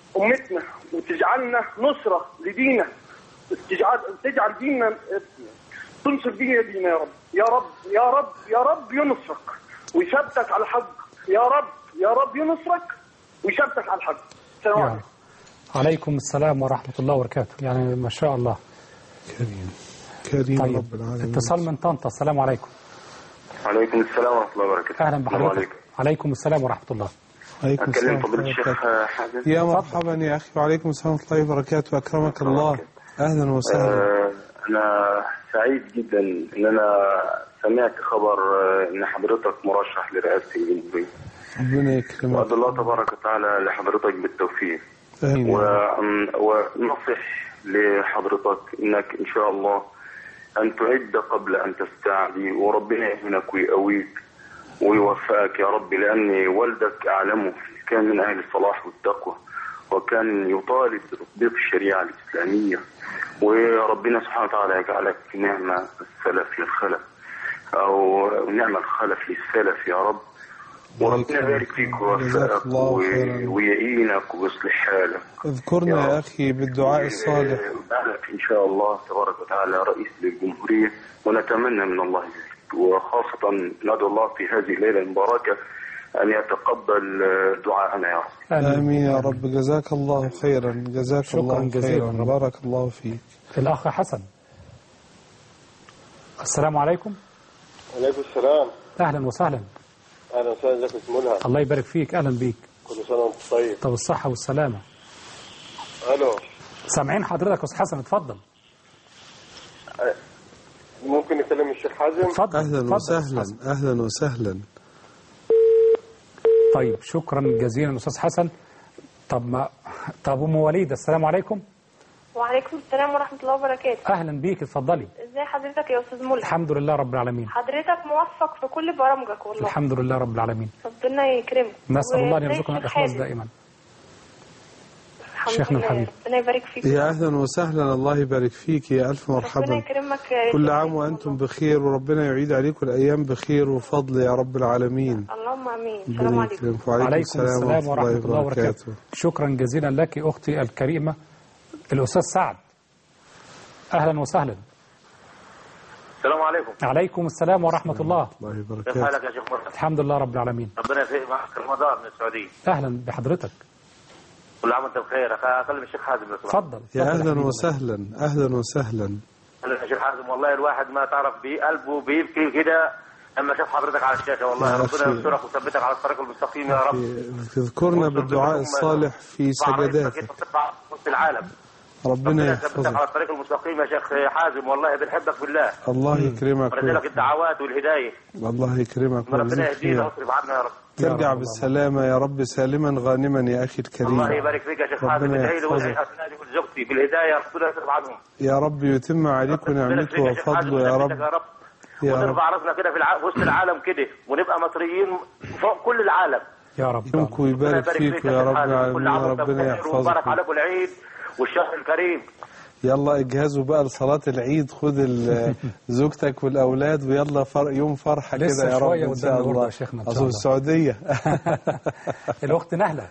امتنا وتجعلنا نصره لديننا، تجعل تجعل ديننا، تنصر دين ديننا يا رب يا رب يا رب يا رب ينصرك ويثبتك على الحق يا رب يا رب ينصرك ويثبتك على الحق. السلام عليكم. عليكم السلام ورحمة الله وبركاته. يعني ما شاء الله. كريم كريم طيب. رب العالمين. اتصال من طنطا. السلام عليكم. عليكم السلام ورحمة الله وبركاته. أهلا بحضرتك. عليكم السلام ورحمة الله. عليكم السلام أكلم فضيلة الشيخ حازم. يا مرحبا يا أخي، وعليكم السلام ورحمة الله وبركاته. أكرمك الله. أهلا وسهلا. آه أنا سعيد جدا إن أنا سمعت خبر إن حضرتك مرشح لرئاسة الجمهورية. ربنا يكرمك. وأدعو الله تبارك وتعالى لحضرتك بالتوفيق. آمين. ونصح لحضرتك إنك إن شاء الله أن تعد قبل أن تستعدي، وربنا يهنك ويقويك ويوفقك يا رب، لأن والدك أعلمه كان من أهل الصلاح والتقوى، وكان يطالب بتطبيق الشريعة الإسلامية، وربنا سبحانه وتعالى يجعلك نعمة السلف للخلف أو نعمة الخلف للسلف يا رب، وربنا يبارك فيك ويوفقك ويعينك ويصلح حالك. اذكرنا يا, يا أخي بالدعاء الصالح. نعلك إن شاء الله تبارك وتعالى رئيس للجمهورية، ونتمنى من الله ذلك، وخاصة ندعو الله في هذه الليلة المباركة أن يتقبل دعاءنا يا رب. آمين يا رب. جزاك الله خيرا. جزاك الله خيرا. بارك الله فيك. الأخ حسن. السلام عليكم. عليكم السلام. أهلا وسهلا. أهلا وسهلا. ازيك يا ملهم؟ الله يبارك فيك. أهلا بيك. كل سنة وأنت طيب. طب الصحة والسلامة. ألو. سامعين حضرتك يا أستاذ حسن، اتفضل. ممكن نكلم الشيخ حازم؟ اتفضل. أهلا وسهلا. أهلا وسهلا. طيب شكرا جزيلا أستاذ حسن. طب ما طب أم وليدة. السلام عليكم. وعليكم السلام ورحمة الله وبركاته. أهلا بيك، اتفضلي. ازي حضرتك يا أستاذ ملهم؟ الحمد لله رب العالمين. حضرتك موفق في كل برامجك والله. الحمد لله رب العالمين. ربنا يكرمك. نسأل الله أن يرزقنا الإخلاص دائما. شيخنا الحبيب. ربنا يبارك فيك. يا أهلا وسهلا. الله يبارك فيك. يا ألف مرحبا. ربنا يكرمك. كل عام وأنتم بخير، وربنا يعيد عليكم الأيام بخير وفضل يا رب العالمين. اللهم آمين. السلام عليكم. وعليكم السلام ورحمة الله وبركاته. شكرا جزيلا لك أختي الكريمة الأستاذ سعد. أهلا وسهلا. السلام عليكم. عليكم السلام ورحمة الله. الله يبارك كيف حالك يا شيخ مرحبا؟ الحمد لله رب العالمين. ربنا يوفقك. معك رمضان من السعودية. أهلا بحضرتك. كل عام وانت بخير. اكلم الشيخ حازم لو سمحت. اتفضل. يا أهلا وسهلا. أهلا وسهلا. اهلا يا شيخ حازم. والله الواحد ما تعرف بيه قلبه بيبكي كده اما شاف حضرتك على الشاشة. والله ربنا يسترك ويثبتك على الطريق المستقيم يا رب. تذكرنا بالدعاء الصالح في سجداتك. وسط العالم. ربنا يثبتك على الطريق المستقيم يا شيخ حازم. والله بنحبك بالله. الله يكرمك. ورزقك الدعوات والهداية. الله يكرمك. ربنا يهدينا ويصرف عنا يا رب. ترجع بالسلامة يا رب، سالما غانما يا أخي الكريم. الله يبارك فيك يا شيخ حازم. ادعي لي وادعي لأسناني وزوجتي بالهداية. ربنا يصرف عنهم يا رب، يتم عليكم نعمته وفضله يا رب. يا رب ونرفع راسنا كده في الع... وسط العالم كده، ونبقى مصريين فوق كل العالم يا رب. يمكن ويبارك فيك يا رب العالمين. ربنا يحفظك ويبارك عليكم العيد والشهر الكريم. يلا اجهزوا بقى لصلاة العيد. خد زوجتك والأولاد ويلا فر... يوم فرحة كده يا رب إن شاء الله. أصل السعودية. الأخت نهلة.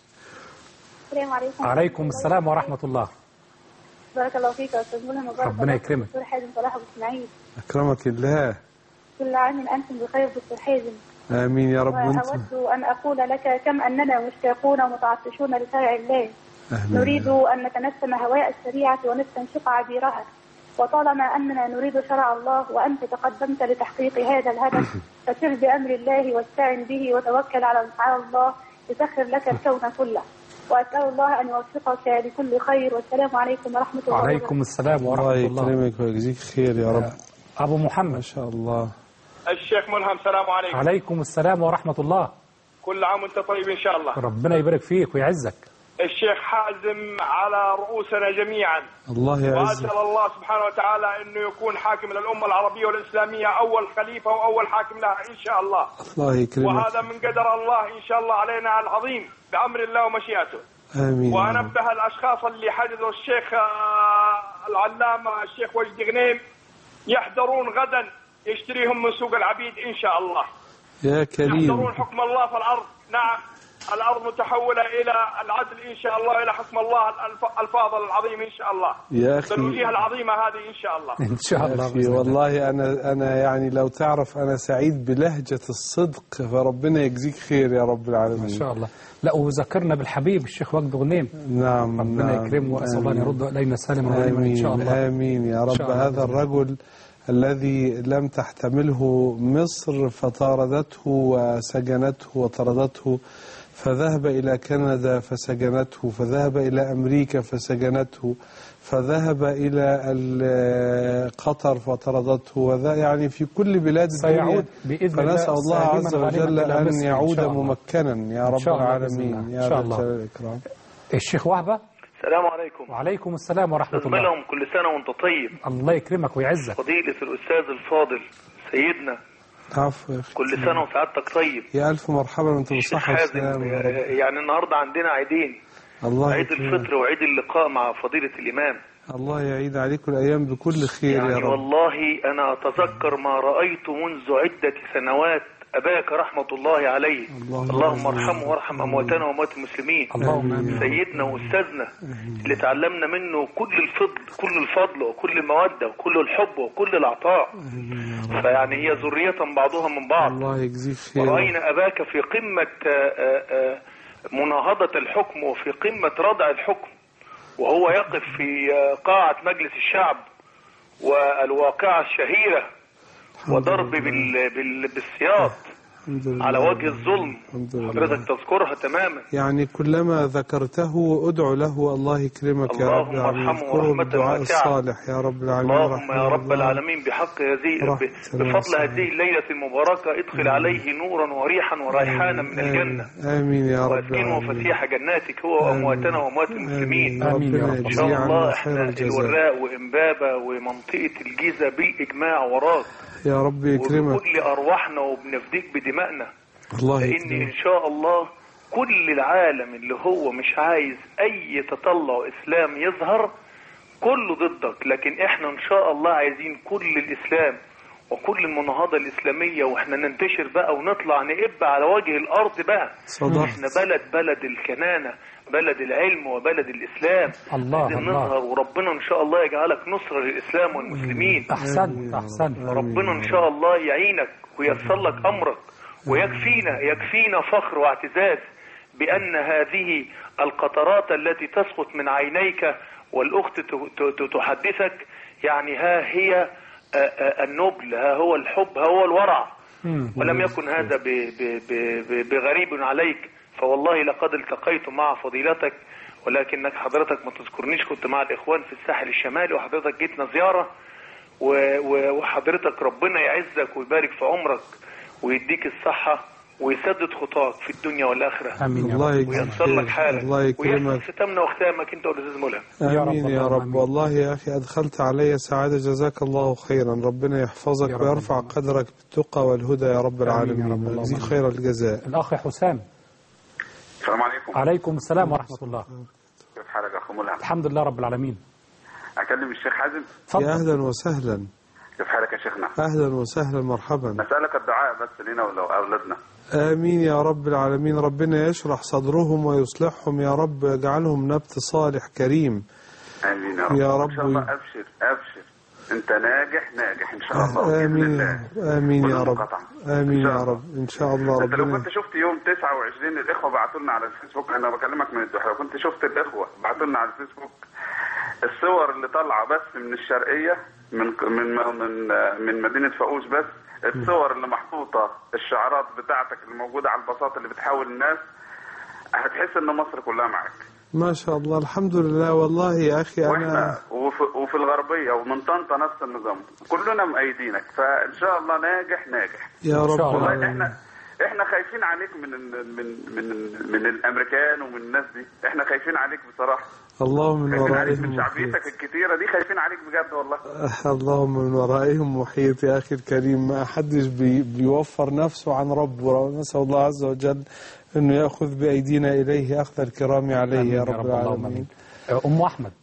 السلام عليكم. عليكم السلام ورحمة الله. بارك الله فيك يا أستاذ ملهم. ربنا يكرمك. دكتور حازم صلاح أبو إسماعيل. أكرمك الله. كل عام أنتم بخير دكتور حازم. آمين يا رب. وأود أن أقول لك كم أننا مشتاقون ومتعطشون لشرع الله. أهلا. نريد أن نتنسم هواء الشريعة ونستنشق عبيرها، وطالما أننا نريد شرع الله وأنت تقدمت لتحقيق هذا الهدف فسر بأمر الله واستعن به وتوكل على الله يسخر لك الكون كله. وأسأل الله أن يوفقك لكل خير. والسلام عليكم ورحمة الله وبركاته. وعليكم السلام ورحمة الله. الله يكرمك ويجزيك خير يا رب. أبو محمد. ما شاء الله. الشيخ ملهم. السلام عليكم. عليكم السلام ورحمة الله. كل عام وانت طيب إن شاء الله. ربنا يبارك فيك ويعزك. الشيخ حازم على رؤوسنا جميعا. الله يعزك. وأسأل الله سبحانه وتعالى أنه يكون حاكم للأمة العربية والإسلامية، أول خليفة وأول حاكم لها إن شاء الله. الله يكرمك. وهذا من قدر الله إن شاء الله علينا العظيم بأمر الله ومشيئته. آمين. وأنبه الأشخاص اللي حدثوا الشيخ العلامة الشيخ وجد غنيم يحضرون غدا يشتريهم من سوق العبيد إن شاء الله. يا كريم. يحضرون حكم الله في الأرض. نعم. الأرض متحولة إلى العدل إن شاء الله، إلى حكم الله الف- الفاضل العظيم إن شاء الله. يا أخي بالوجيه العظيمة هذه إن شاء الله. إن شاء الله. أخي والله أنا أنا يعني لو تعرف أنا سعيد بلهجة الصدق، فربنا يجزيك خير يا رب العالمين. ما شاء الله. لا وذكرنا بالحبيب الشيخ وجد غنيم. نعم ربنا نعم. يكرمه وأسأل الله أن يرد إلينا سالما غنيما إن شاء الله. آمين يا رب. هذا الرجل الذي لم تحتمله مصر فطاردته وسجنته وطردته، فذهب إلى كندا فسجنته، فذهب إلى أمريكا فسجنته، فذهب إلى قطر فطردته، وذا يعني في كل بلاد الدنيا. فنسأل الله عز وجل أن يعود ممكنا يا رب العالمين يا ذا الجلال والإكرام. الشيخ وهبة. السلام عليكم. وعليكم السلام ورحمة الله. لهم كل سنة وانت طيب. الله يكرمك ويعزك. فضيلة الأستاذ الفاضل سيدنا. عفو يا أخي. كل سنة وسعادتك طيب. يا ألف مرحبا وانت بصحة وسلامة. يعني النهاردة عندنا عيدين، الله عيد يكرمك. الفطر وعيد اللقاء مع فضيلة الإمام. الله يعيد عليكم الأيام بكل خير يعني يا رب. والله أنا أتذكر ما رأيت منذ عدة سنوات أباك رحمة الله عليه. اللهم, اللهم ارحمه وارحم أمواتنا وأموات المسلمين. اللهم آمين. سيدنا وأستاذنا اللي تعلمنا منه كل الفضل كل الفضل وكل المودة وكل الحب وكل العطاء. فيعني هي ذرية بعضها من بعض. الله يجزيك خير. ورأينا أباك في قمة مناهضة الحكم وفي قمة ردع الحكم، وهو يقف في قاعة مجلس الشعب والواقعة الشهيرة وضرب بال... بال... بالسياط على وجه الظلم. حضرتك تذكرها تماما. يعني كلما ذكرته ادعو له الله يكرمك يا رب العالمين. اذكره بالدعاء الصالح يا رب العالمين. اللهم يا رب العالمين بحق هذه بفضل هذه الليلة المباركة ادخل عليه نورا وريحا وريحانا من الجنة. آمين يا رب واسكنه فسيح جناتك هو وأمواتنا وأموات المسلمين. آمين يا رب. إن شاء الله احنا الوراء وإمبابة ومنطقة الجيزة بالإجماع وراك يا رب يكرمك. وبكل أرواحنا وبنفديك بدمائنا. الله لأن يكرمك. إن شاء الله كل العالم اللي هو مش عايز أي تطلع إسلام يظهر كله ضدك، لكن إحنا إن شاء الله عايزين كل الإسلام وكل المناهضة الإسلامية، وإحنا ننتشر بقى ونطلع نقب على وجه الأرض بقى. صدقت. إحنا بلد بلد الكنانة، بلد العلم وبلد الإسلام. الله لازم الله. نظهر، وربنا إن شاء الله يجعلك نصرة للإسلام والمسلمين. أحسنت أحسنت. ربنا إن شاء الله يعينك وييسر لك أمرك، ويكفينا يكفينا فخر واعتزاز بأن هذه القطرات التي تسقط من عينيك والأخت تحدثك يعني ها هي النبل، ها هو الحب، ها هو الورع. ولم يكن هذا بغريب عليك، فوالله لقد التقيت مع فضيلتك، ولكنك حضرتك ما تذكرنيش، كنت مع الإخوان في الساحل الشمالي وحضرتك جيتنا زيارة، وحضرتك ربنا يعزك ويبارك في عمرك ويديك الصحة ويسدد خطاك في الدنيا والآخرة. آمين يا رب. وييسر لك حالك الله يكرمك. ويحسن ختامنا وختامك انت والاستاذ ملهم. آمين يا رب. والله يا أخي أدخلت علي سعادة، جزاك الله خيرا. ربنا يحفظك ويرفع قدرك بالتقى والهدى يا رب العالمين ويجزيك خير الجزاء. الأخ حسام. السلام عليكم. عليكم السلام ورحمة الله. كيف حالك يا أخو ملهم؟ الحمد لله رب العالمين. أكلم الشيخ حازم؟ يا أهلا وسهلا. كيف حالك يا شيخنا؟ أهلا وسهلا مرحبا. نسألك الدعاء بس لنا وأولادنا. آمين يا رب العالمين. ربنا يشرح صدرهم ويصلحهم يا رب، يجعلهم نبت صالح كريم. آمين يا رب. يا رب. إن شاء الله أبشر أبشر أنت ناجح ناجح إن شاء الله. آمين آمين يا رب. آمين يا رب إن شاء الله. أنت لو ربنا كنت شفت يوم تسعة وعشرين الإخوة بعتوا لنا على الفيسبوك، أنا بكلمك من الدحيح، لو كنت شفت الإخوة بعتوا لنا على الفيسبوك الصور اللي طالعة بس من الشرقية من من من من مدينة فاقوس، بس الصور اللي محطوطة الشعارات بتاعتك اللي موجودة على البساطة اللي بتحاول الناس، هتحس ان مصر كلها معاك. ما شاء الله الحمد لله. والله يا أخي أنا وفي, وفي الغربية ومن طنطا نفس النظام، كلنا مأيدينك، فإن شاء الله ناجح ناجح يا رب. والله احنا احنا خايفين عليك من من من من الامريكان ومن الناس دي، احنا خايفين عليك بصراحه. اللهم من ورائهم من شعبيتك الكتيره دي خايفين عليك بجد والله. اللهم من ورائهم محيط يا اخي الكريم. ما حدش بي بيوفر نفسه عن ربه، نسال الله عز وجل انه ياخذ بايدينا اليه اخذ الكرام عليه يا رب العالمين. ام احمد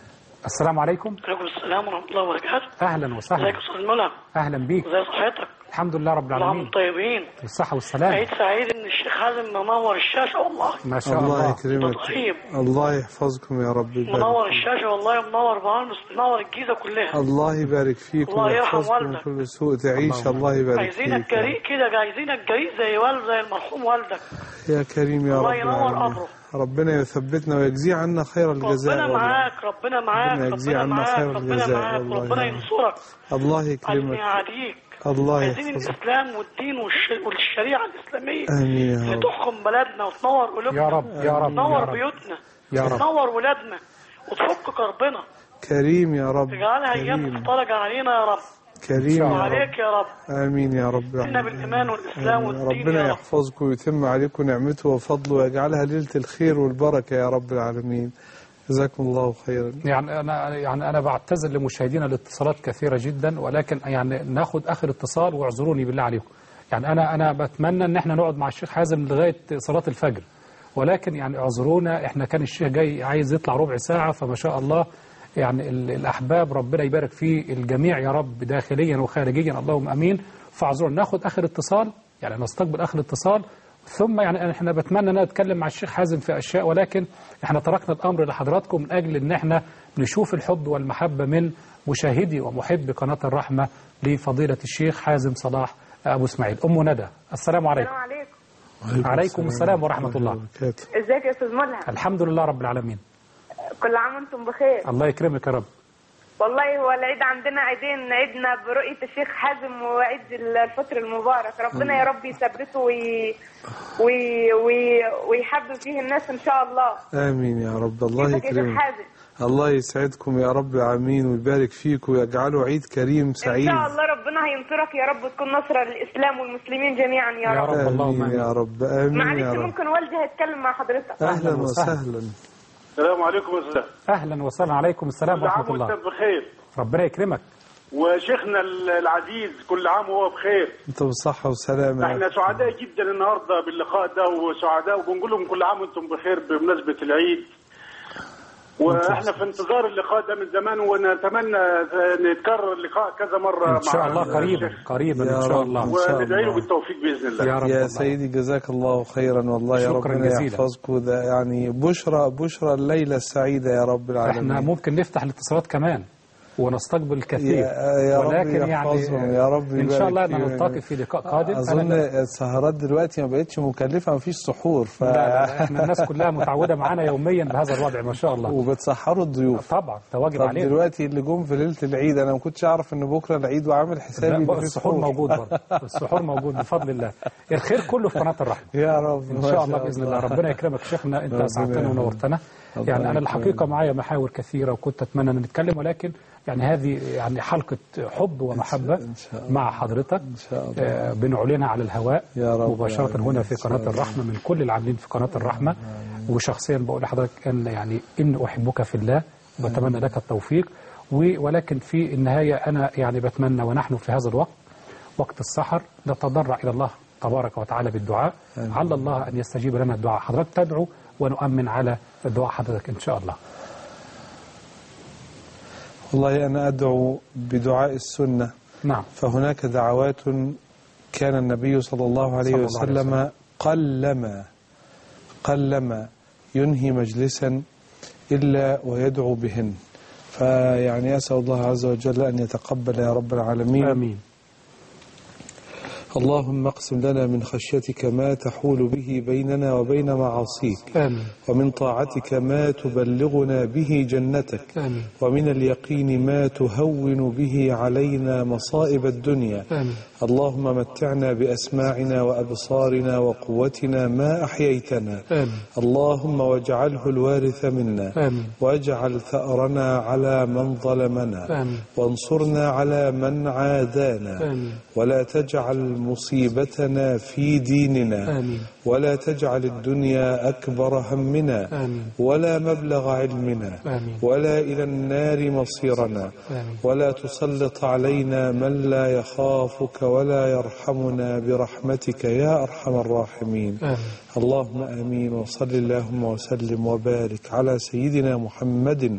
السلام عليكم. عليكم السلام ورحمه الله وبركاته. اهلا وسهلا. ازيك يا استاذ ملهم؟ اهلا بيك. ازي صحتك؟ الحمد لله رب العالمين. اللهم طيبين. الصحة والسلام. عيد سعيد ان الشيخ حازم منور الشاشة والله. ما شاء الله. الله. يكرمك. الله يحفظكم يا رب. منور الشاشة والله، منور بهانس، منور الجيزة كلها. الله يبارك فيكم. الله يرحم ويحفظكم من والدك. كل سوء تعيش. الله يبارك فيك. عايزينك جريء كده، عايزينك جريء زي والد زي المرحوم والدك. يا كريم يا رب. الله ينور قبره. ربنا يثبتنا ويجزيه عنا خير الجزاء. ربنا معاك، ربنا معاك، ربنا يجزيه ربنا عنا معاك، خير ربنا الجزاء. معاك، الله ربنا يعين. ينصرك. الله عايزين يكرمك. يعاديك. الله عايزين يحفظك. الإسلام والدين والش- والشريعة الإسلامية آمين يا اللي رب. تحكم بلدنا وتنور قلوبنا. يا رب يا رب تنور يا رب. بيوتنا يا رب. وتنور ولادنا وتفك كربنا. كريم يا رب. تجعلها أيام كريم. مفترجة علينا يا رب. كريم يا رب. وعليك يا رب. آمين يا رب. إنا بالإيمان والإسلام آمين. والدين ربنا يا رب. يحفظكم ويتم عليكم نعمته وفضله ويجعلها ليلة الخير والبركة يا رب العالمين. جزاكم الله خيرا. يعني أنا يعني أنا بعتذر لمشاهدينا الاتصالات كثيرة جدا، ولكن يعني ناخد آخر اتصال واعذروني بالله عليكم. يعني أنا أنا بتمنى إن احنا نقعد مع الشيخ حازم لغاية صلاة الفجر، ولكن يعني اعذرونا، احنا كان الشيخ جاي عايز يطلع ربع ساعة، فما شاء الله يعني ال- الأحباب ربنا يبارك في الجميع يا رب داخليا وخارجيا، اللهم أمين. فاعذرونا، ناخد آخر اتصال، يعني نستقبل آخر اتصال، ثم يعني احنا بتمنى ان نتكلم مع الشيخ حازم في اشياء، ولكن احنا تركنا الامر لحضراتكم من اجل ان احنا نشوف الحب والمحبه من مشاهدي ومحبي قناه الرحمه لفضيله الشيخ حازم صلاح ابو اسماعيل. ام ندى، السلام عليكم. السلام عليكم. عليكم السلام ورحمه الله. ازيك يا استاذ ملهم؟ الحمد لله رب العالمين. كل عام وانتم بخير. الله يكرمك يا رب. والله هو العيد عندنا عيدين، عيدنا برؤية الشيخ حازم وعيد الفطر المبارك. ربنا يا رب يثبته وي... وي... وي... ويحبب فيه الناس ان شاء الله. آمين يا رب. الله كيفك يا شيخ يكرمك. حازم؟ الله يسعدكم يا رب العالمين ويبارك فيك ويجعله عيد كريم سعيد. ان شاء الله ربنا هينصرك يا رب وتكون نصرة للإسلام والمسلمين جميعا يا رب. يا رب اللهم آمين يا رب. آمين يا معلش رب. ممكن والدي هيتكلم مع حضرتك؟ أهلا وسهلا. السلام عليكم يا استاذ. اهلا وسهلا. عليكم السلام كل عام ورحمه الله. وانت بخير. ربنا يكرمك. وشيخنا العزيز كل عام وهو بخير. انت بالصحة والسلامة. احنا سعداء جدا النهارده باللقاء ده، وسعداء وبنقول لهم كل عام وانتم بخير بمناسبة العيد. واحنا في انتظار اللقاء ده من زمان، ونتمنى نتكرر اللقاء كذا مرة ان شاء الله قريبا قريبا ان شاء الله. وندعي له بالتوفيق باذن الله. يا رب. يا سيدي جزاك الله خيرا والله. يا شكراً ربنا جزيلا. يحفظكم. ده يعني بشرى بشرى الليلة السعيدة يا رب العالمين. احنا ممكن نفتح الاتصالات كمان ونستقبل الكثير، يا, يا ولكن رب يحفظهم يعني يا رب ان شاء الله يبارك فيهم. نلتقي في لقاء قادم. اظن أنا السهرات دلوقتي ما بقتش مكلفة، ما فيش سحور ف... لا لا احنا الناس كلها متعودة معانا يوميا بهذا الوضع ما شاء الله. وبتسحروا الضيوف طبعا ده واجب طب علينا. دلوقتي اللي جم في ليلة العيد انا ما كنتش اعرف ان بكرة العيد وعامل حسابي لا، إن في السحور موجود برضه. السحور موجود بفضل الله. الخير كله في قناة الرحمة يا رب ان شاء الله باذن الله. ربنا يكرمك شيخنا، انت اسعدتنا ونورتنا. يعني انا الحقيقة معايا محاور كثيرة وكنت اتمنى ان نتكلم، ولكن يعني هذه يعني حلقة حب ومحبة مع حضرتك آه بنعلنها على الهواء مباشرة هنا في قناة الرحمة من كل العاملين في قناة الرحمة. وشخصيا بقول لحضرتك ان يعني ان احبك في الله وبتمنى لك التوفيق. ولكن في النهاية انا يعني بتمنى ونحن في هذا الوقت وقت السحر نتضرع الى الله تبارك وتعالى بالدعاء، على الله ان يستجيب لنا الدعاء. حضرتك تدعو ونؤمن على دعاء حضرتك ان شاء الله. والله أنا أدعو بدعاء السنة. نعم. فهناك دعوات كان النبي صلى الله عليه صلى الله وسلم عليه وسلم قلما قلما ينهي مجلسا إلا ويدعو بهن. فيعني أسأل الله عز وجل أن يتقبل يا رب العالمين. آمين. اللهم اقسم لنا من خشيتك ما تحول به بيننا وبين معاصيك. آمين. ومن طاعتك ما تبلغنا به جنتك. آمين. ومن اليقين ما تهون به علينا مصائب الدنيا. آمين. اللهم متعنا بأسماعنا وأبصارنا وقوتنا ما أحييتنا. آمين. اللهم واجعله الوارث منا. آمين. واجعل ثأرنا على من ظلمنا. آمين. وانصرنا على من عادانا. آمين. ولا تجعل مصيبتنا في ديننا. آمين. ولا تجعل الدنيا أكبر همنا. آمين. ولا مبلغ علمنا. آمين. ولا إلى النار مصيرنا. آمين. ولا تسلط علينا من لا يخافك ولا يرحمنا برحمتك يا أرحم الراحمين. آمين. اللهم آمين. وصل اللهم وسلم وبارك على سيدنا محمد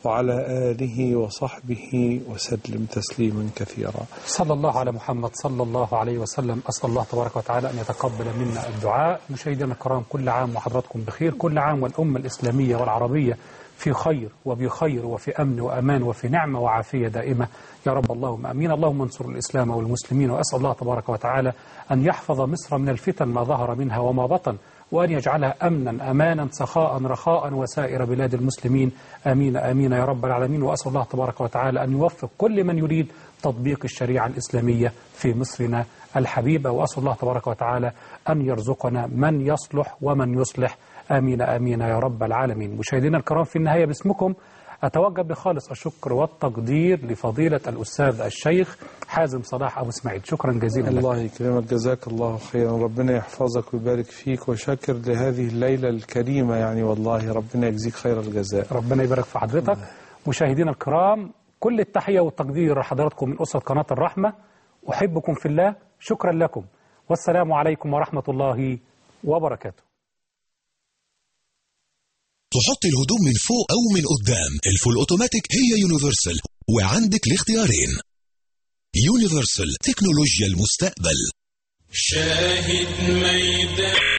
وعلى آله وصحبه وسلم تسليما كثيرا. صلى الله على محمد صلى الله عليه وسلم. أسأل الله تبارك وتعالى أن يتقبل منا الدعاء. مشاهدينا الكرام، كل عام وحضراتكم بخير، كل عام والأمة الإسلامية والعربية في خير وبخير وفي أمن وأمان وفي نعمة وعافية دائمة يا رب، اللهم أمين. اللهم انصر الإسلام والمسلمين، وأسأل الله تبارك وتعالى أن يحفظ مصر من الفتن ما ظهر منها وما بطن، وأن يجعلها أمنا أمانا سخاء رخاء وسائر بلاد المسلمين، آمين آمين يا رب العالمين. وأسأل الله تبارك وتعالى أن يوفق كل من يريد تطبيق الشريعة الإسلامية في مصرنا الحبيبة، وأسأل الله تبارك وتعالى أن يرزقنا من يصلح ومن يصلح، آمين آمين يا رب العالمين. مشاهدينا الكرام، في النهاية باسمكم أتوجه بخالص الشكر والتقدير لفضيلة الأستاذ الشيخ حازم صلاح أبو إسماعيل، شكرا جزيلا لك. الله يكرمك، جزاك الله خيرا، ربنا يحفظك ويبارك فيك، وشكر لهذه الليلة الكريمة، يعني والله ربنا يجزيك خير الجزاء. ربنا يبارك في حضرتك. مشاهدينا الكرام، كل التحية والتقدير لحضراتكم من أسرة قناة الرحمة، أحبكم في الله، شكرا لكم، والسلام عليكم ورحمة الله وبركاته. تحط الهدوم من فوق أو من قدام، الفول أوتوماتيك هي يونيفرسال، وعندك الاختيارين. يونيفرسال، تكنولوجيا المستقبل. شاهد ميدان